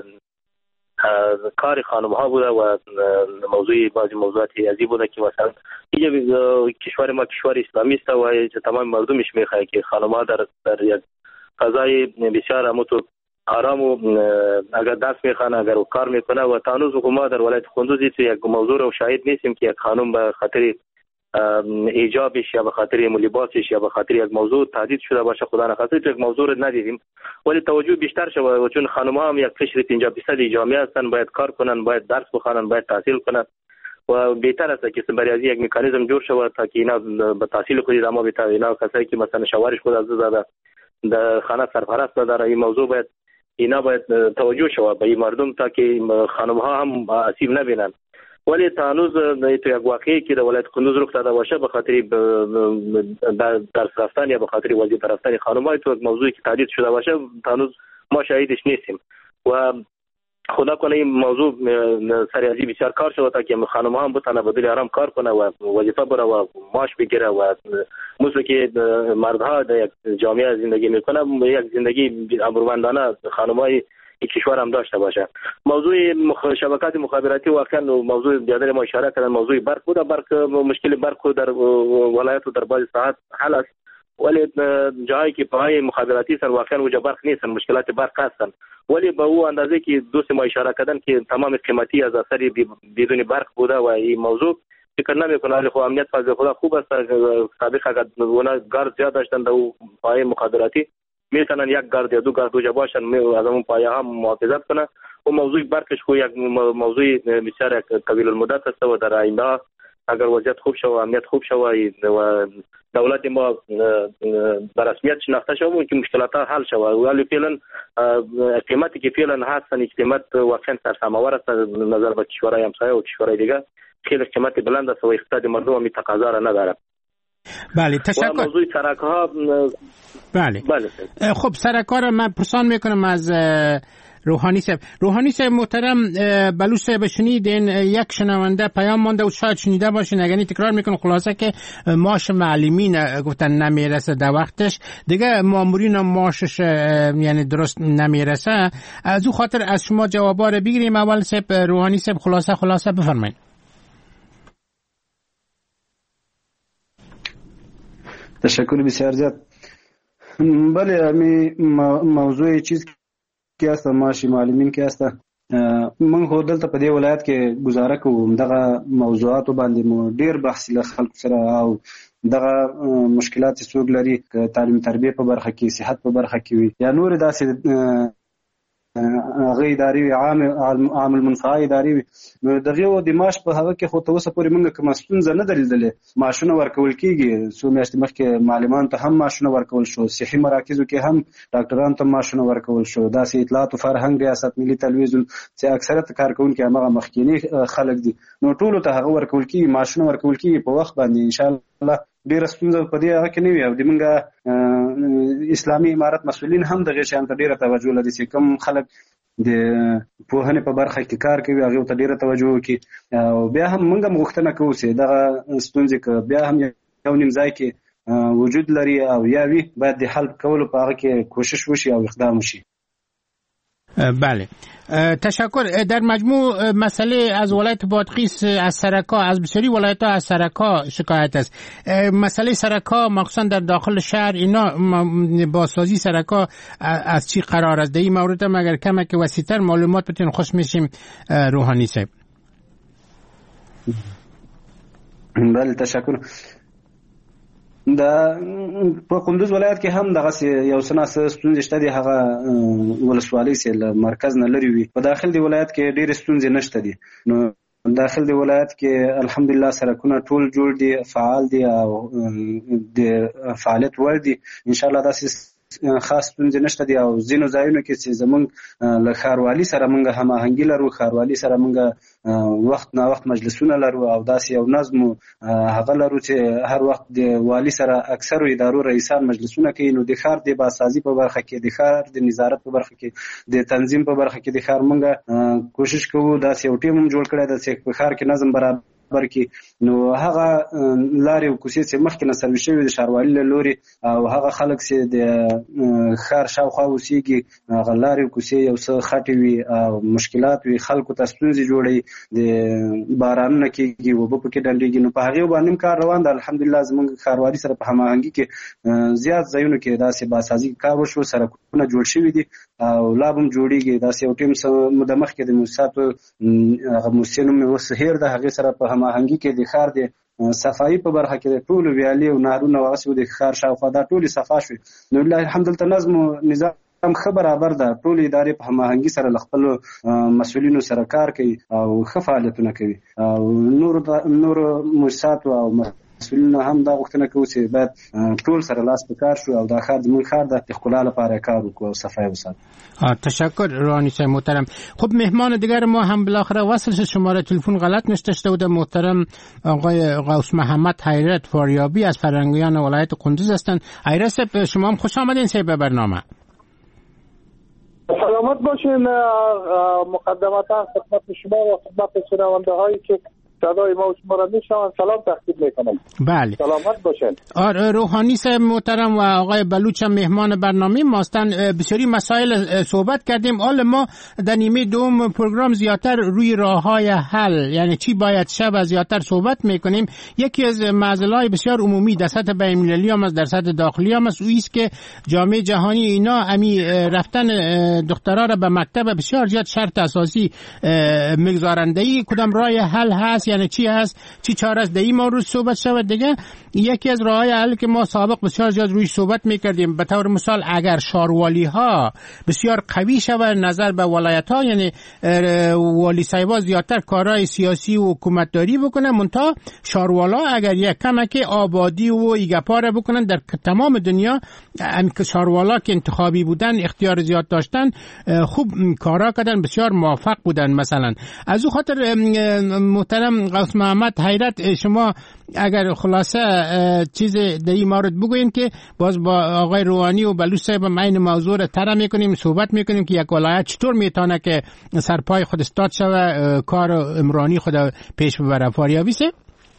کار خانم ها بوده و بعضی موضوعات عجیب بوده که مثلا اینجا کشور ما کشور اسلامی است و تمام مردمش میخواه که خانم ها در یک فضای بسیار اموتو آرام و اگر درس میخوان اگر کار میکنه و تانوز ما در ولایت قندوز تو یک موضوع رو شاهد نیستیم که یک خانم به خاطر ایجابش یا به خاطر لباسش یا به خاطر یک موضوع تهدید شده باشه، خدا نخواسته یک موضوع رو ندیدیم. ولی توجه بیشتر شود و چون خانم‌ها هم یک قشر 50% جامعه هستند، باید کار کنن، باید درس بخوانن، باید تحصیل کنن و بهتر است که برای از یک مکانیزم جور شود تا که اینا به تحصیل خود ادامه بده. اینا کسایی که مثلا شوهرش خود از داده در خانه سرپرست داره، این موضوع باید اینا باید توجه شود به این مردم تا که خانم‌ها هم آسیب نبینن. ولی تا هنوز تو یک واقعی که در ولایت قندوز رخ داده باشه به خاطر درس رفتن یا به خاطر وظیفه رفتن خانم‌های تو یک موضوعی که تهدید شده باشه تا هنوز ما شاهدش نیستیم و خدا کنه این موضوع سریعی بسیار کار شده تا که خانم‌ها هم بتونه بدل آرام کار کنه و وظیفه بره و معاش بگیره و مثل که مردها در یک جامعه زندگی میکنه یک زندگی ابرومندانه خانم‌های این کشور هم داشته باشه. موضوع شبکات مخابراتی واقعا موضوع بیادر ما اشاره کردن، موضوع برق بود. برق مشکل برق در ولایت و در بعض ساعات حل است، ولی جایی که پاهای مخابراتی هستن واقعا وجه برق نیستن، مشکلات برق هستن. ولی به او اندازه که دوست ما اشاره کردن که تمام قیمتی از اثر بدون برق بوده و این موضوع فکر نمیکنه. ولی خب امنیت فضل خدا خوب است. سابق اگر اونا گارد زیاد داشتن در پاهای مخابراتی میتونن یک گارد یا 2 گارد وجه باشن از اون پایه ها محافظت کنن و موضوع برقش خو یک موضوع بسیار طویل المدت است و در آینده اگر وضعیت خوب شود و امنیت خوب شود و دولت ما به رسمیت شناخته شود که مشکلات حل شود. ولی فعلا قیمتی که فعلا هستن قیمت واقعا سرسام‌آور است نظر به کشورهای همسایه و کشورهای دیگه. خیلی قیمت بلند است و اقتصاد مردم هم تقاضا را نداره. بله تشکر. و موضوع سرک‌ها بله خب سرک‌ها را من پرسان میکنم از روحانی صاحب محترم. بلوچ صاحب شنیدین، یک شنونده پیام مانده و شاید شنیده باشین، اگر تکرار میکنم خلاصه که معاش معلمین گفتن نمیرسه در وقتش، دیگه مامورین معاشش یعنی درست نمیرسه. از او خاطر از شما جوابا رو بگیریم. اول صاحب روحانی صاحب خلاصه بفرمایید. تشکر بسیار زیاد. بله امی موضوع چیز کې است معاش معلمین کې است. من خو دلته په دې ولایت کې گزاره کوم دغه موضوعات باندې مو ډیر بحث له خلکو سره او دغه مشکلات څوک لري تعلیم تربیه په برخه کې صحت په برخه کې وي یا نور داسې غیر اداري عام المنفعه اداري وي. نو دغه د معاش په هغه کې خو ته اوسه پورې موږ کوم ستونزه نه درلودلې. معاشونه ورکول کیږي، څو میاشتې مخکې معلمان ته هم معاشونه ورکول شو، صحي مراکزو کې هم ډاکټرانو ته معاشونه ورکول شو. داسې اطلاعات او فرهنګ ریاست ملي تلویزیون چې اکثریت کارکونکي هغه مخکینی خلک دي، نو ټولو ته هغه ورکول کیږي، معاشونه ورکول کیږي په وخت باندې. ان شاء الله ډیر ستونزه په دې هغه کې نه وي. او د موږ اسلامي امارت مسؤلین هم دغه شان ته ډیره توجه لري چې کوم خلک د پوهنې په برخه کې کار کوي هغه ته ډیره توجه وکړي. او بیا هم موږ غوښتنه کوو چې دغه ستونزې که بیا هم یو نیم ځای کې وجود لري او یا وي باید د حل کولو په هغه کې کوشش وشي او اقدام وشي. بله تشکر. در مجموع مسئله از ولایت بادغیس از سرکا، از بسیاری ولایت ها از سرکا شکایت است. مسئله سرکا مخصوصا در داخل شهر اینا بازسازی سرکا از چی قرار است؟ در این مورد هم اگر کمک وسیع‌تر معلومات بتین خوش میشیم روحانی صاحب. بله تشکر. د په کندوز ولایت کې هم دغه یو سناسه ستونزې شته دي، هغه ولسوالۍ سره مرکز نه لري وي. په داخل دی ولایت کې ډېر ستونزې نشته دي. نو داخل دی ولایت کې الحمدلله سرکونه ټول جوړ دي، فعال دي او د فعالیت وړ دي. ان شاء الله داسې خاص ستونزې نشته دي. او ځینو ځایونو کې چې زمونږ له ښاروالي سره موږ هماهنګي لرو، ښاروالي سره موږ وخت نا وخت مجلسونه لرو او داسې یو نظم هغه لرو چې هر وخت د والي سره اکثر ادارو رئیسان مجلسونه کوي. نو د ښار د بازسازي په برخه کې، د ښار د نظارت په برخه کې، د تنظیم په برخه کې د ښار موږ کوشش کوو داسې یو ټیم هم جوړ کړی دی چې په ښار کې نظم برابر برکی. نو هغه لارې او کوڅې چې مخکې نه سروي شوي د ښاروالي له لوري او هغه خلک چې د ښار شاوخوا اوسېږي هغه لارې او کوڅې یو څه خټې وي او مشکلات وي، خلکو ته ستونزې جوړوي، د بارانونه کېږي، اوبه پکې ډنډېږي. نو په هغې باندې کار روان دی. الحمدلله زموږ ښاروالي سره په هماهنګي کې زیات ځایونو کې داسې بازسازي کار وشو، سرکونه جوړ شوي دي او لا به هم جوړېږي. داسې یو ټیم د مخکې د موسساتو هغه موسسې نوم یې اوس هیر ده، هغې سره په هماهنګي کې د ښار د صفایي په برخه کې د ټولو ویالې او نهرونه هغسې د ښار شاوخوا دا ټولې صفا شوې. نو الحمدلله نظم او نظام ښه برابر ده. ټولې ادارې په هماهنګي سره له خپلو مسؤلینو سره کار کوي او ښه فعالیتونه کوي. او نورو موسساتو او مسؤلینو هم دا غوښتنه کوي چې باید ټول سره لاس په کار شو او دا ښار زموږ ښار د ښکلا لپاره کار وکړو او صفایي وساتو. تشکر روحانی صاحب محترم. خب مهمان دیگر ما هم بالاخره وصل شد. شماره تلفن غلط نوشته بود. محترم آقای غوث محمد حیرت فاریابی از فرهنگیان ولایت کندوز هستند. حیرت صاحب شما هم خوش آمدین صاحب برنامه. سلامت باشین. مقدمتا خدمت شما و خدمت شنونده‌هایی که صدای ما و شما را میشنوند سلام تقدیم میکنم. بله سلامت باشین. روحانی صاحب محترم و آقای بلوچ مهمان برنامه ماستن. بسیاری مسائل صحبت کردیم. حالا ما در نیمه دوم پروگرام زیادتر روی راههای حل، یعنی چی باید شه و زیادتر صحبت میکنیم. یکی از معضله‌های بسیار عمومی در سطح بین‌المللی هم است، در سطح داخلی هم است، اویست که جامعه جهانی اینا امی رفتن دخترها را به مکتب بسیار زیاد شرط اساسی میگذارند. کدام راه حل هست هست یعنی چی هست، چی چاره است، در این موضوع صحبت شود. دیگه یکی از راههای حل که ما سابق بسیار زیاد روی صحبت میکردیم، به طور مثال اگر شاروالی ها بسیار قوی شود نظر به ولایت ها، یعنی والی صاحبا زیادتر کارهای سیاسی و حکومتداری بکنن، منتها شاروالا اگر یک کمک آبادی و ایگپار بکنن در تمام دنیا، شاروالا که انتخابی بودن اختیار زیاد داشتن، خوب کارا کردن، بسیار موفق بودن. مثلا از او خاطر محترم قوس محمد حیرت، شما اگر خلاصه چیز در این مورد بگوین که باز با آقای روحانی و بلوچ صاحب این موضوع را طرح میکنیم، صحبت میکنیم که یک ولایت چطور میتونه که سرپای خود استاد شوه، کار عمرانی خود پیش ببره. فاریابی سه؟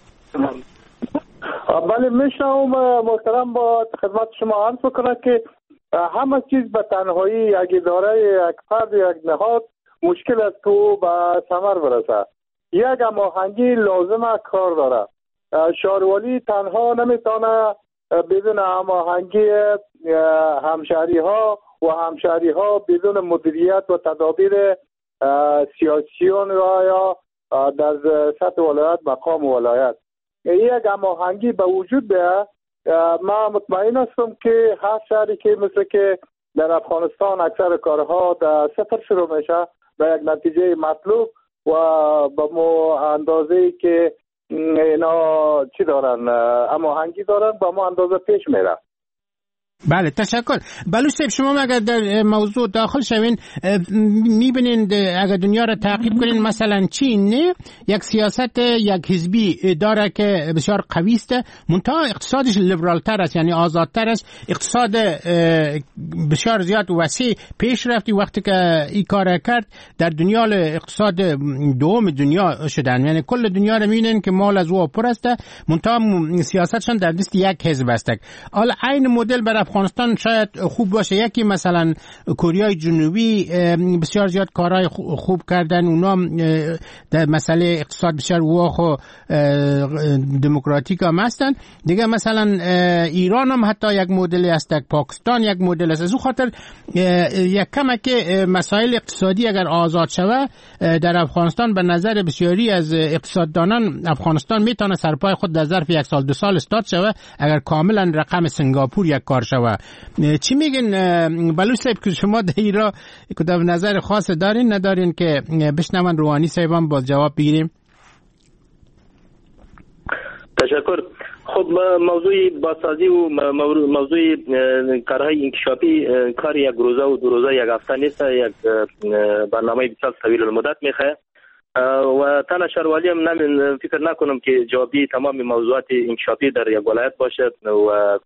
بله میشنم محترم، با خدمت شما عرض بکنم که همه چیز به تنهایی یک اداره، یک فرد، یک نهاد مشکل است که به ثمر برسه. یک هماهنگی لازمه کار داره. شاروالی تنها نمیتونه بدون هماهنگی همشهری ها و همشهری ها بدون مدیریت و تدابیر سیاسیون یا در سطح ولایت مقام ولایت یک هماهنگی به وجود بیاید. من مطمئن هستم که هر شهری که مثل که در افغانستان اکثر کارها در صفر شروع میشه به یک نتیجه مطلوب و به اندازه‌ای که اینا چی دارن، هماهنگی دارن، با ما اندازه پیش میره. بله تشکر. بلوچ صاحب شما اگر در موضوع داخل شوین میبینین اگر دنیا را تعقیب کنین، مثلا چین یک سیاست یک حزبی داره که بسیار قوی است، منتها اقتصادش لیبرال تر است، یعنی آزادتر است، اقتصاد بسیار زیاد وسیع پیش رفتی. وقتی که این کار کرد در دنیا اقتصاد دوم دنیا شدن، یعنی کل دنیا را میبینین که مال از او پر است، منتها سیاستشان در دست یک حزب است. حالا این مدل برای افغانستان شاید خوب باشه. یکی مثلا کره جنوبی بسیار زیاد کارهای خوب کردن، اونا در مسئله اقتصاد بسیار واخ و دموکراتیک هم هستن. دیگه مثلا ایران هم حتی یک مدلی است، پاکستان یک مدل است. از اون خاطر یک کمک مسائل اقتصادی اگر آزاد شوه در افغانستان، به نظر بسیاری از اقتصاددانان افغانستان میتونه سرپای خود در ظرف یک سال دو سال استاد شوه اگر کاملا رقم سنگاپور یک کار شوه. چی میگن بلوچ صاحب که شما در ایران کدام نظر خاص دارین ندارین که بشنون روحانی صاحب هم باز جواب بگیریم؟ تشکر. خب موضوع بازسازی و موضوع کارهای انکشافی کار یک روزه و دو روزه یک هفته نیست، یک برنامه بسیار طویل المدت میخواه و تنها شاروالی هم فکر نکنم که جوابی تمام موضوعات انکشافی در یک ولایت باشد و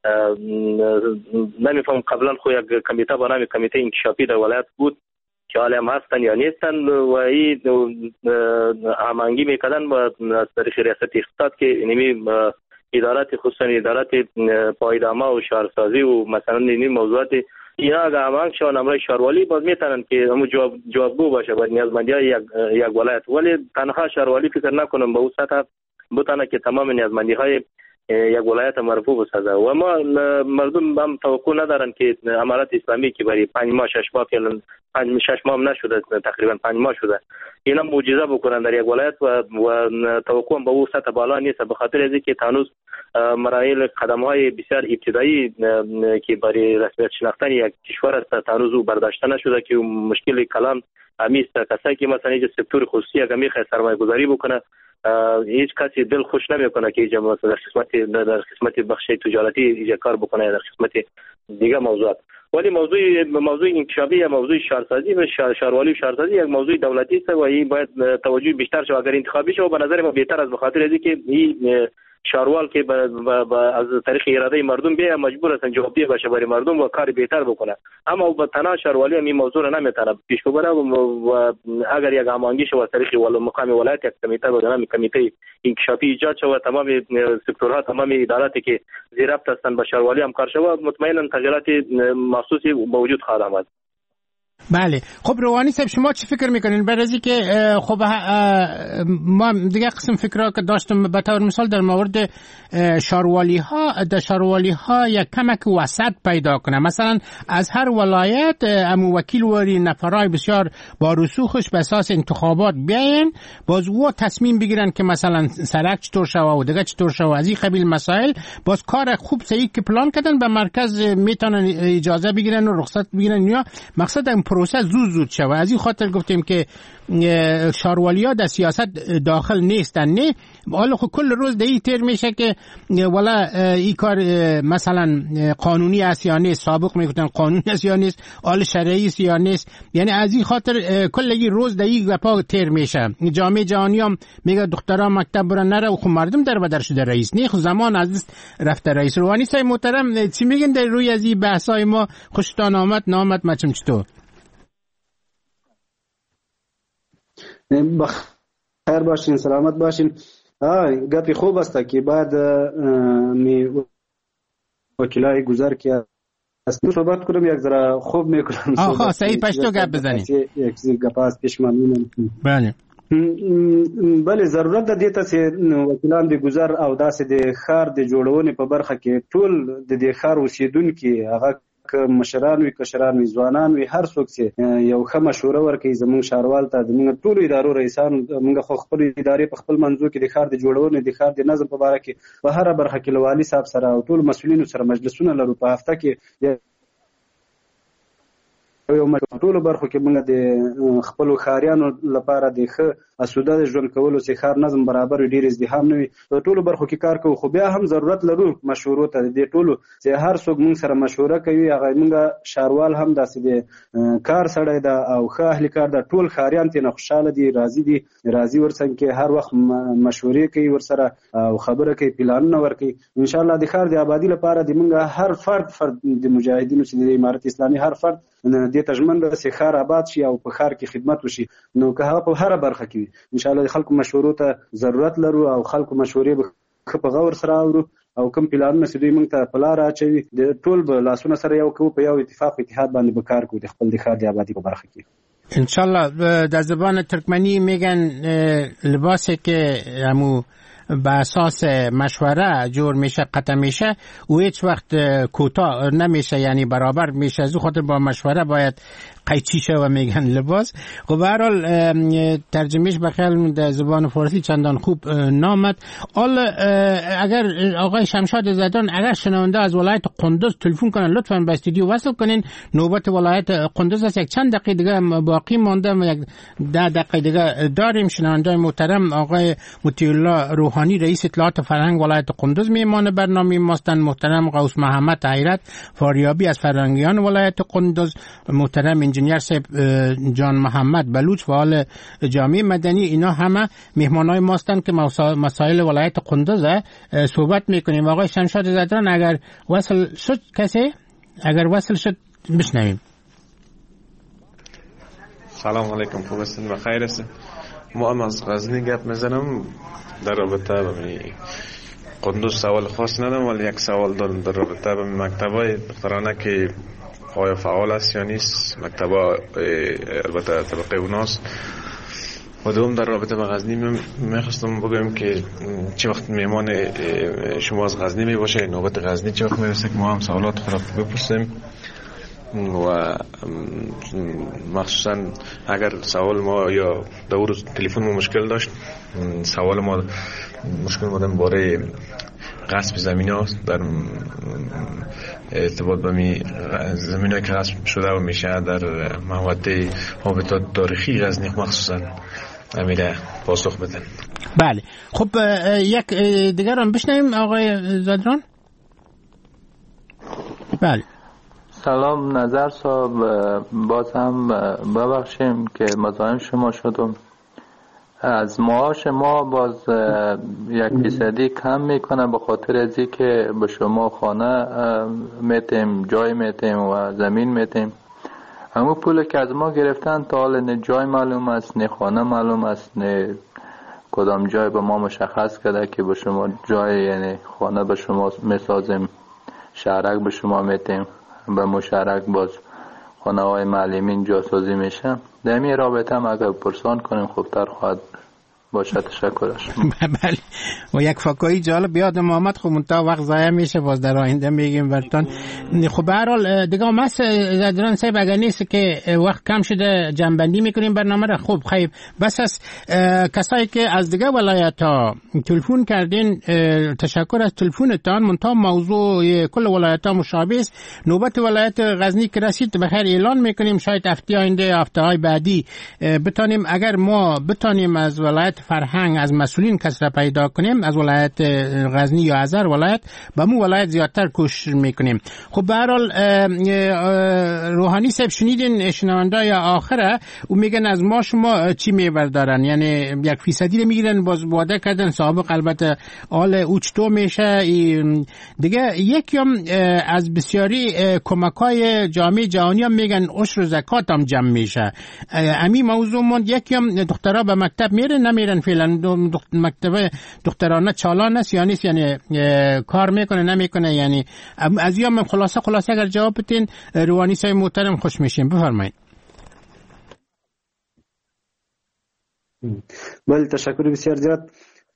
نمیفهم قبلا خو یک کمیته با نام کمیته انکشافی در ولایت بود که حالا هم هستن یا نیستن و این هماهنگی میکردن با از طریق ریاست اقتصاد که اینمی ادارات خصوصی ادارات پایدارمه و شهرسازی و مثلا این موضوعات اینا اگر هماهنگ شون امرای شاروالی باز میتونن که همون جوابگو باشه بر نیازمندی‌های یک ولایت، ولی تنها شاروالی فکر نکنم به اون سطح بتونه که تمام نیازمندی‌های یک ولایت مرفوع بسازه و ما مردم هم توقع ندارن که امارات اسلامی که برای 5 ماه 6 ماه فعلا 5-6 ماه نشده، تقریبا 5 ماه شده، اینا معجزه بکنن در یک ولایت و توقع به اون سطح بالا نیست، به خاطر اینکه هنوز مراحل قدم‌های بسیار ابتدایی که برای رسمیت شناختن یک کشور است هنوز او برداشته نشده که مشکل کلان همیست. کسایی که مثلا اینجا سکتور خصوصی اگه میخواد سرمایه‌گذاری بکنه هیچ کسی دل خوش نمیکنه که اینجا مثلا در قسمت بخش تجارتی اینجا کار بکنه، در قسمت دیگه موضوعات. ولی موضوع انکشافی یا موضوع شهرسازی و شهروالی و شهرسازی یک موضوع دولتی است و این باید توجه بیشتر شه. اگر انتخابی شه به نظر ما بهتر است، به خاطر اینکه این شهروال که از طریق اراده مردم بیا مجبور است جوابدهی باشه برای مردم و کار بهتر بکنه، اما با تنها شهروالی هم این موضوع را نمیتونه پیش ببره و اگر یک هماهنگی شه از طریق مقام ولایت یک کمیته به نام کمیته انکشافی ایجاد شه و تمام سکتورها تمام اداراتی که زیر ربط هستند با شهروالی هم کار شه، مطمئنا تغییرات محسوسی به وجود خواهد آمد. بله. خب روحانی صاحب شما چی فکر میکنین؟ برای اینکه خب ما دیگه قسم فکرها که داشتم به طور مثال در مورد شاروالی ها یک کمک وسط پیدا کنه، مثلا از هر ولایت وکیل وری نفرای بسیار با رسوخش به اساس انتخابات بیاین، باز او تصمیم بگیرن که مثلا سرک چطور شوه و دیگه چطور شوه، از این قبیل مسائل. باز کار خوب صحیح که پلان کردن به مرکز میتونن اجازه بگیرن و رخصت بگیرن، یا مقصد این پروسه زود شوه. از این خاطر گفتیم که شاروالی ها در سیاست داخل نیستن. نه حالا خب کل روز در این تیر میشه که والا این کار مثلا قانونی است یا نیست، سابق میگفتن قانونی است یا نیست، آل شرعی است یا نیست. یعنی از این خاطر کل این روز در این گپا تیر میشه. جامعه جهانی هم میگه دخترها مکتب برن نره و خب مردم در بدر شده رئیس، نه خب زمان از رفته رئیس. روحانی صاحب محترم چی میگن در روی از این بحثای ما؟ خوشتان آمد نامد مچم چطور؟ بخیر باشین، سلامت باشین. گپی خوب است که بعد می وکیلای گذر که است صحبت کنم، یک ذره خوب میکنم. صحیح پشتو گپ بزنید. یک گپ است پیش ممنونم. بله ضرورت ده ته چې وکیلان د گذر او داسې د خار د جوړونې په برخه کې ټول د دې خار اوسیدونکو هغه که مشران وي کشران وي ځوانان وي هر څوک چې یو ښه مشوره ورکوي زموږ ښاروال ته زموږ ټولو ادارو رئیسانو موږ خو خپل ادارې په خپل منځو کې د ښار د جوړونې د ښار د نظم په اړه کې په هر برخه کې له والي صاحب سره او ټول مسؤلینو سره مجلسونه لرو. په هفته کې یو ټولو برخو کې موږ د خپل خاریانو لپاره د ښه اسوده ژوند کولو چې ښار نظم برابر ډیر ازدحام نه وي په ټولو برخو کې کار کوو. خو بیا هم ضرورت لرو مشورو ته. د ټولو چې هر څوک موږ سره مشوره کوي هغه موږ ښاروال هم داسې د کار سړی ده او ښه اهلي کار ده. ټول خاریان ته خوشاله دي، راضي ورڅنګ کې هر وخت مشورې کوي ورسره او خبره کوي، پلانونه ورکوي. ان شاء الله د ښار د آبادی لپاره د موږ هر فرد د مجاهدینو چې د امارت اسلامي هر فرد د تجمن د ښار آباد شي او په ښار کې خدمت وشي. نو که هغه په هر برخه کې ان شاء الله د خلکو مشورو ته ضرورت لرو او خلکو مشورې به په غور سره اورو او کوم پلانونه چې دوی موږ ته په لار اچوي د ټول به لاسونه سره یو کوو، په یو اتفاق اتحاد باندې به کار کوو د خپل د ښار د آبادی په برخه کې. ان شاء الله در زبان ترکمنی میگن لباسی که همو به اساس مشوره جور میشه قطع میشه و هیچ وقت کوتاه نمیشه، یعنی برابر میشه. از خاطر با مشوره باید قیچی شه و میگن لباس. خب به هر حال ترجمهش به خیال در زبان فارسی چندان خوب نامد. اگر آقای شمشاد زدان اگر شنونده از ولایت قندوز تلفن کنن لطفاً به استودیو وصل کنین. نوبت ولایت قندوز است. یک چند دقیقه دیگه باقی مانده و یک 10 دقیقه دیگه داریم. شنونده محترم آقای مطیع الله روحانی رئیس اطلاعات فرهنگ ولایت قندوز میهمان برنامه ماستن. محترم قوس محمد حیرت فاریابی از فرهنگیان ولایت قندوز، محترم انجینیر صاحب جان محمد بلوچ فعال جامعه مدنی. اینا همه مهمانای ماستن که مسائل ولایت قندوز صحبت میکنیم. آقای شمشاد زدران اگر وصل شد اگر وصل شد بشنویم. سلام علیکم، خوب هستین؟ بخیر هستین؟ ما هم از غزنی گپ میزنم در رابطه با قندوز. سوال خاص ندارم ولی یک سوال دارم در رابطه با مکتبای دخترانه که آیا فعال است یا نیست. مکتبا البته طبقه اوناست. و دوم در رابطه با غزنی میخواستم بگم که چه وقت میمان شما از غزنی میباشه، نوبت غزنی چه وقت میرسه که ما هم سوالات خود را بپرسیم. و مخصوصا اگر سوال ما یا دور تلفن ما مشکل داشت، سوال ما مشکل بودن باره غصب زمین ها در ارتباط با زمین های که غصب شده و میشه در محوطه هابیتات تاریخی غزنی مخصوصا امیره پاسخ بدن. بله خب یک دیگر هم بشنویم آقای زدران. بله سلام نظر صاحب، باز هم ببخشیم که مزاحم شما شدم. از معاش ما باز 1% کم میکنه به خاطر از که به شما خانه میتیم، جای میتیم و زمین میتیم. همون پول که از ما گرفتن تا حال نه جای معلوم است نه خانه معلوم است نه کدام جای به ما مشخص کرده که به شما جای یعنی خانه به شما میسازیم، شهرک به شما میتیم، به مشترک باز خانه‌های معلمین جاسازی میشه. در این رابطه هم اگر پرسان کنیم خوبتر خواهد باشه. تشکرش. بله و یک فکایی جالب یادم آمد، خب منتها وقت ضایع میشه، باز در آینده میگیم براتون. خب به هر حال دیگه مس زدران صاحب اگر نیست که وقت کم شده جنبندی میکنیم برنامه را. خب خیلی بس از کسایی که از دیگه ولایت ها تلفن کردین تشکر از تلفنتان، منتها موضوع کل ولایت ها مشابه است. نوبت ولایت غزنی که رسید بخیر اعلان میکنیم، شاید هفته آینده هفته های بعدی بتانیم، اگر ما بتانیم از ولایت فرهنگ از مسئولین کس را پیدا کنیم، از ولایت غزنی یا هزار ولایت به مو ولایت زیادتر کوشش میکنیم. خب به هر حال روحانی صاحب شنیدین شنونده یا آخره او میگن از ما شما چی میبردارن، یعنی 1% رو میگیرن، باز واده کردن سابق البته آل اوچتو میشه دیگه. یکیم از بسیاری کمکای جامعه جهانی هم میگن عشر و زکات هم جمع میشه. امی موضوع موند. یکیم دخترها به مکتب میرن نمیرن فعلا، مکتب دخترانه چالان است یا نیست، یعنی کار میکنه نمیکنه، یعنی از یام خلاصه اگر جواب بدین روحانی صاحب محترم خوش میشیم. بفرمایید. بله تشکر بسیار زیاد.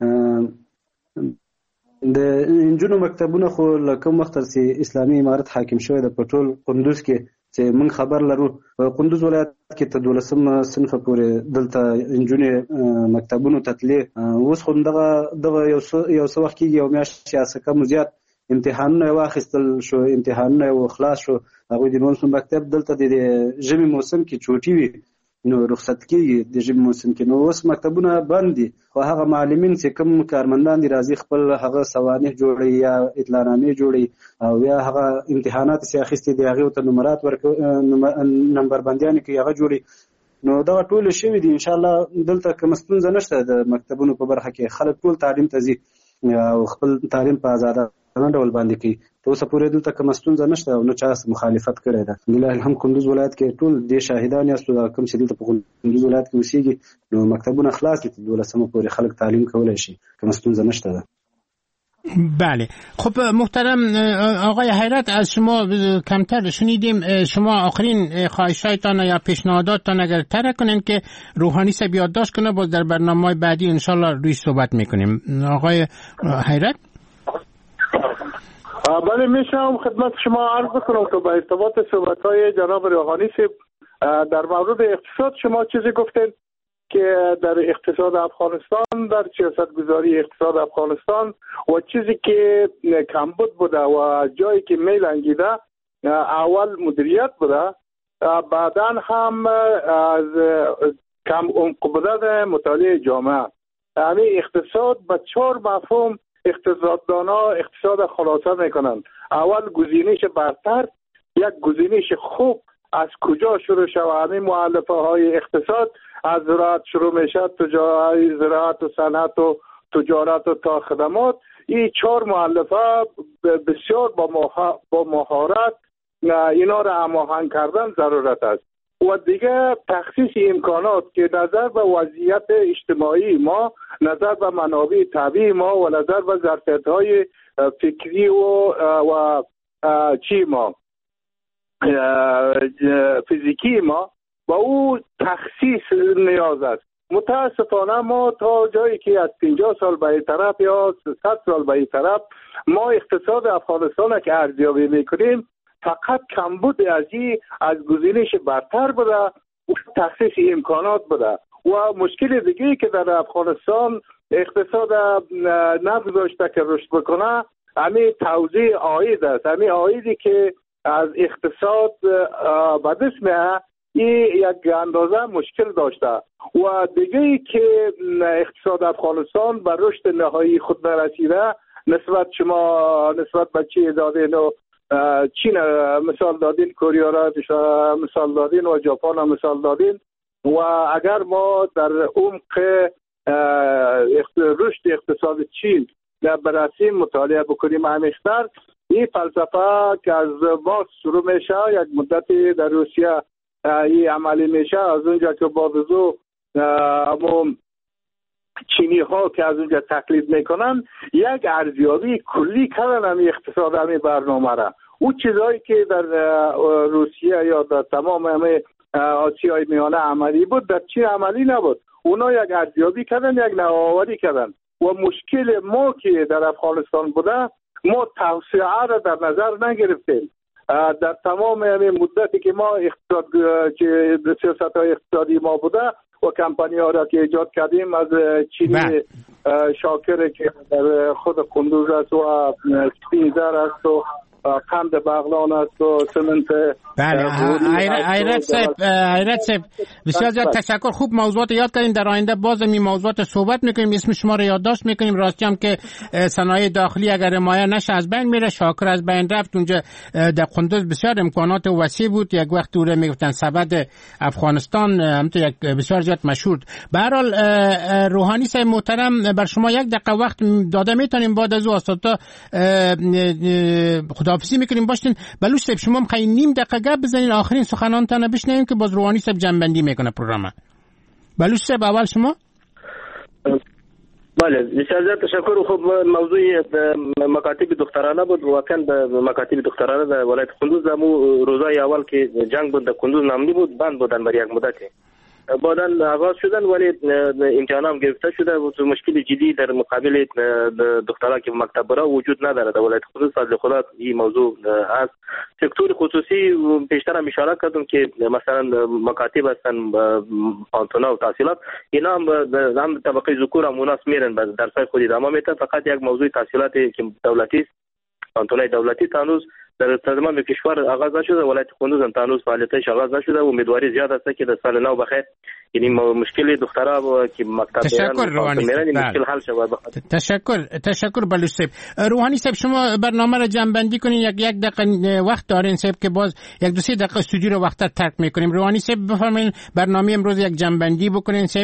د انجونو مکتبونه خو لکه وخت چې اسلامي امارت حاکم شوی د پټول قندوز کې چې من خبر لرو، قندوز ولایت کې ته 12 صنف پورې دلته انجونې مکتبونو ته تلې. اوس خو دغه یو څه وخت کېږي، یو میاشت یا څه کم زیات امتحانونه واخیستل شو، امتحانونه خلاص شو. هغوی د موسم مکتب دلته د ژمي موسم کې چوټي وي نو رخصت کېږي د ژمي موسم کې، نو اوس مکتبونه بند دي. خو هغه معلمین چې کوم کارمندان دي راځي خپل هغه سوانح جوړي یا اطلاعنامې جوړي او یا هغه امتحانات چې اخیستي دي هغه ته نمرات نمبر بندیان کې هغه جوړي. نو دا ټول شوی دي. ان شاء الله دلته کوم ستونزه نشته د مکتبونو په برخه کې. خلک ټول تعلیم ته ځي او خپل تعلیم په آزادانه ډول باندې کوي. ته اوس پورې دلته کوم ستونزه نشته او نه چا مخالفت کړی ده. لله الحمد کندوز ولایت کې ټول د شاهدان یاستو کوم چې دلته په کندوز ولایت کې اوسېږي نو مکتبونه خلاص دي، 12 پورې خلک تعلیم کولای شي، کوم ستونزه نشته ده. بله خب محترم آقای حیرت، از شما کمتر شنیدیم. شما آخرین خواهشاتتان یا پیشنهاداتتان اگر طرح کنین که روحانی صاحب یادداشت کنه، باز در برنامه‌های بعدی انشالله روی صحبت میکنیم. آقای حیرت. بله میشم خدمت شما عرض کنم که با ارتباط صحبت‌های جناب روحانی صاحب در مورد اقتصاد شما چیزی گفتین که در اقتصاد افغانستان، در سیاستگذاری اقتصاد افغانستان و چیزی که کمبود بوده و جایی که میل انگیده اول مدیریت بوده، بعدا هم از کم عمق بوده مطالعه جامعه. یعنی اقتصاد به 4 مفهوم اقتصاددانا اقتصاد خلاصه میکنن. اول گزینش برتر، یک گزینش خوب از کجا شروع شود. همین مؤلفه های اقتصاد از زراعت شروع میشه، زراعت و صنعت و تجارت و تا خدمات. این 4 مؤلفه بسیار با مهارت اینا را هماهنگ کردن ضرورت است. و دیگه تخصیص امکانات که نظر به وضعیت اجتماعی ما، نظر به منابع طبیعی ما و نظر به ظرفیت‌های فکری و چی ما فیزیکی ما و او تخصیص نیاز است. متاسفانه ما تا جایی که از 50 سال به این طرف یا 100 سال به این طرف ما اقتصاد افغانستان که ارزیابی میکنیم فقط کمبود از گزینش برتر بوده و تخصیص امکانات بوده. و مشکل دیگه که در افغانستان اقتصاد نگذاشته که رشد بکنه همین توزیع عاید است. همین عایدی که از اقتصاد به دست میاد این یک اندازه مشکل داشته. و دیگه که اقتصاد افغانستان به رشد نهایی خود نرسیده، نسبت به چی دادین و چین مثال دادین، کره را مثال دادین و ژاپن را مثال دادین. و اگر ما در عمق رشد اقتصاد چین برسیم مطالعه بکنیم عمیق‌تر، این فلسفه که از ما شروع میشه یک مدتی در روسیه این عملی میشه، از اونجا که بعد از او چینی ها که از اونجا تقلید میکنن یک ارزیابی کلی کردن همی اقتصاد همی برنامه را اون چیزایی که در روسیه یا در تمام همه آسیای میانه عملی بود در چین عملی نبود. اونا یک ارزیابی کردن، یک نوآوری کردن و مشکل ما که در افغانستان بوده ما توسعه را در نظر نگرفتیم. در تمام مدتی که ما سیاست های اقتصادی ما بوده و کمپانی ها را که ایجاد کردیم از چینی شاکر که در خود قندوز است و سپینزر است و قند بغلان است و سمنت. بله ایرت صاحب بسیار زیاد تشکر. خوب موضوعات یاد کردین. در آینده باز این موضوعات صحبت میکنیم، اسم شما رو یادداشت میکنیم. راستی هم که صنایع داخلی اگر حمایه نشه از بین میره. شاکر از بین رفت. اونجا در قندوز بسیار امکانات وسیع بود. یک وقت دوره میگفتن سبد افغانستان، همونطور یک بسیار زیاد مشهور. به هر حال روحانی صاحب محترم بر شما یک دقیقه وقت داده میتونیم بعد از واسطه خداحافظی میکنیم. باشین بلوچ صاحب شما میخواین نیم دقیقه گپ بزنین، آخرین سخنانتان بشنویم که باز روحانی صاحب جنبندی میکنه پروگرام. بلوچ صاحب اول شما. بله بسیار زیاد تشکر. خب موضوع مکاتب دخترانه بود. واقعا مکاتب دخترانه در ولایت قندوز روزای اول که جنگ بود در قندوز نامنی بود، بند بودن برای یک مدتی. بعدن آغاز شدن ولی امتحان هم گرفته شده و مشکل جدی در مقابل دخترها که مکتب برای وجود نداره در ولایت قندوز. فضل خدا این موضوع هست. سکتور خصوصی پیشتر هم اشاره کردم که مثلا مکاتب هستن پانتونا و تحصیلات، اینا هم طبقه ذکور هم مناس میرن درسای خودی ادامه میتن. فقط یک موضوع تحصیلات که دولتی است، پانتونای دولتی تانوز در تمام کشور آغاز نشده. ولایت قندوز هم تانوز فعالیتش آغاز نشده و امیدواری زیاد است که در سال نو بخیر یعنی مشکل دخترها که مکتب میرن مشکل حل شود. تشکر بلوچ صاحب. روحانی صاحب شما برنامه را جمع کنین. یک دقیقه وقت دارین صاحب که باز یک دو سه دقیقه استودیو رو وقت ترک میکنیم. روحانی صاحب بفرمایید برنامه امروز یک جمع بندی بکنین صاحب.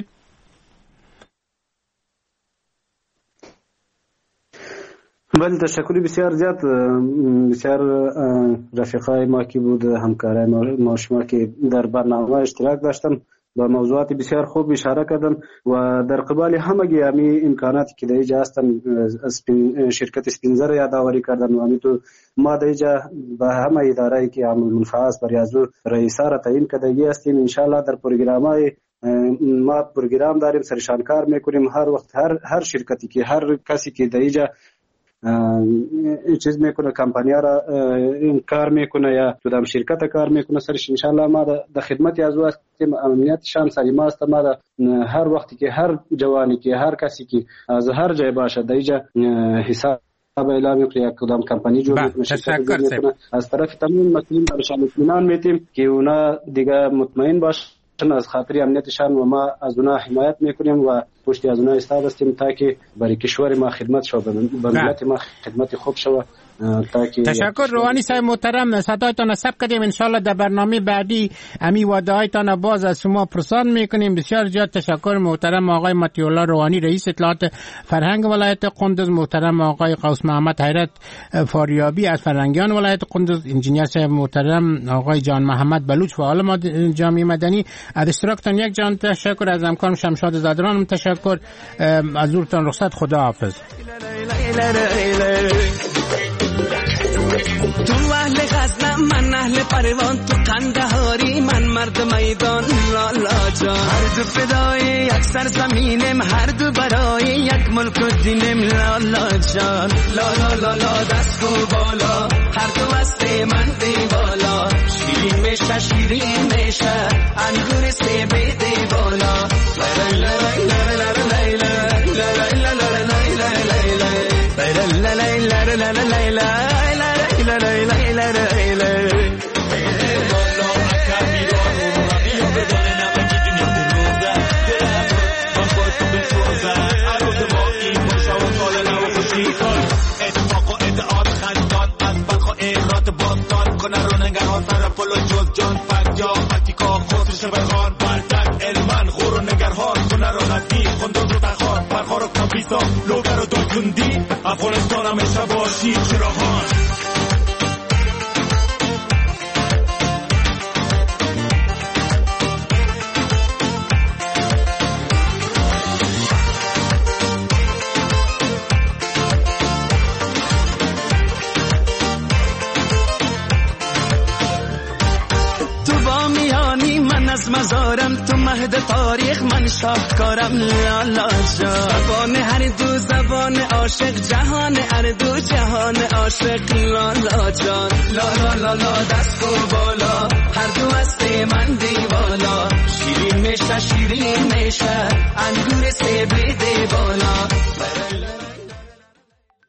بله تشکر بسیار زیاد. بسیار رفیقای ما که بود، همکارای ما شما که در برنامه اشتراک داشتن با موضوعات بسیار خوب اشاره کردن و در قبال همگی همی امکاناتی که در اینجا هستن شرکت سپینزر یادآوری کردن و همی تو ما در اینجا به همه اداره‌ای که عامل منفعه است برای از رئیسا را تعیین کردگی هستیم. انشاءالله در پروگرام‌های ما پروگرام داریم، سرشان کار میکنیم. هر وقت هر شرکتی که هر کسی که در اینجا چیز میکنه، کمپانیا را کار میکنه یا کدام شرکت کار میکنه، سرش انشالله ما در خدمت از او هستیم. امنیتشان سلیمه است. ما هر وقتی که هر جوانی که هر کسی که از هر جای باشه در اینجا حساب اعلام میکنه یا کدام کمپانی جور میکنه، از طرف تمام مسئولین برشان اطمینان میتیم که اونا دیگه مطمئن باشه از خاطر امنیتشان و ما از اونا حمایت میکنیم و پشت از اونا ایستاده هستیم تا که برای کشور ما خدمت شود، به ملت ما خدمت خوب شود. تشکر روحانی صاحب محترم. صدایتان ثبت کردیم. انشالله در برنامه بعدی امی وعده هایتان باز از شما پرسان میکنیم. بسیار زیاد تشکر محترم آقای مطیع الله روحانی رئیس اطلاعات فرهنگ ولایت قندوز، محترم آقای قوس محمد حیرت فاریابی از فرهنگیان ولایت قندوز، انجینیر صاحب محترم آقای جان محمد بلوچ فعال جامعه مدنی. از اشتراکتان یک جان تشکر. از همکارم شمشاد زادران تشکر. از حضورتان رخصت. خدا حافظ. تو اهل غزنم من اهل پروان، تو قندهاری من مرد میدان. لالا جان هر دو فدای یک سرزمینم، هر دو برای یک ملک و دینم. لالا جان لالا لالا دست و بالا، هر دو هست من دی بالا. شیرین میشه شیرین میشه انگور سیب دی بالا. افغانستان همیشه باشی چراغان. شاهد تاریخ من شاهکارم لالا جان. زبان هر دو زبان عاشق جهان هر دو جهان عاشق لالا جان. لالا لالا دست و بالا هر دو هست من دیوالا. شیرین میشه شیرین میشه انگور سیب دی بالا.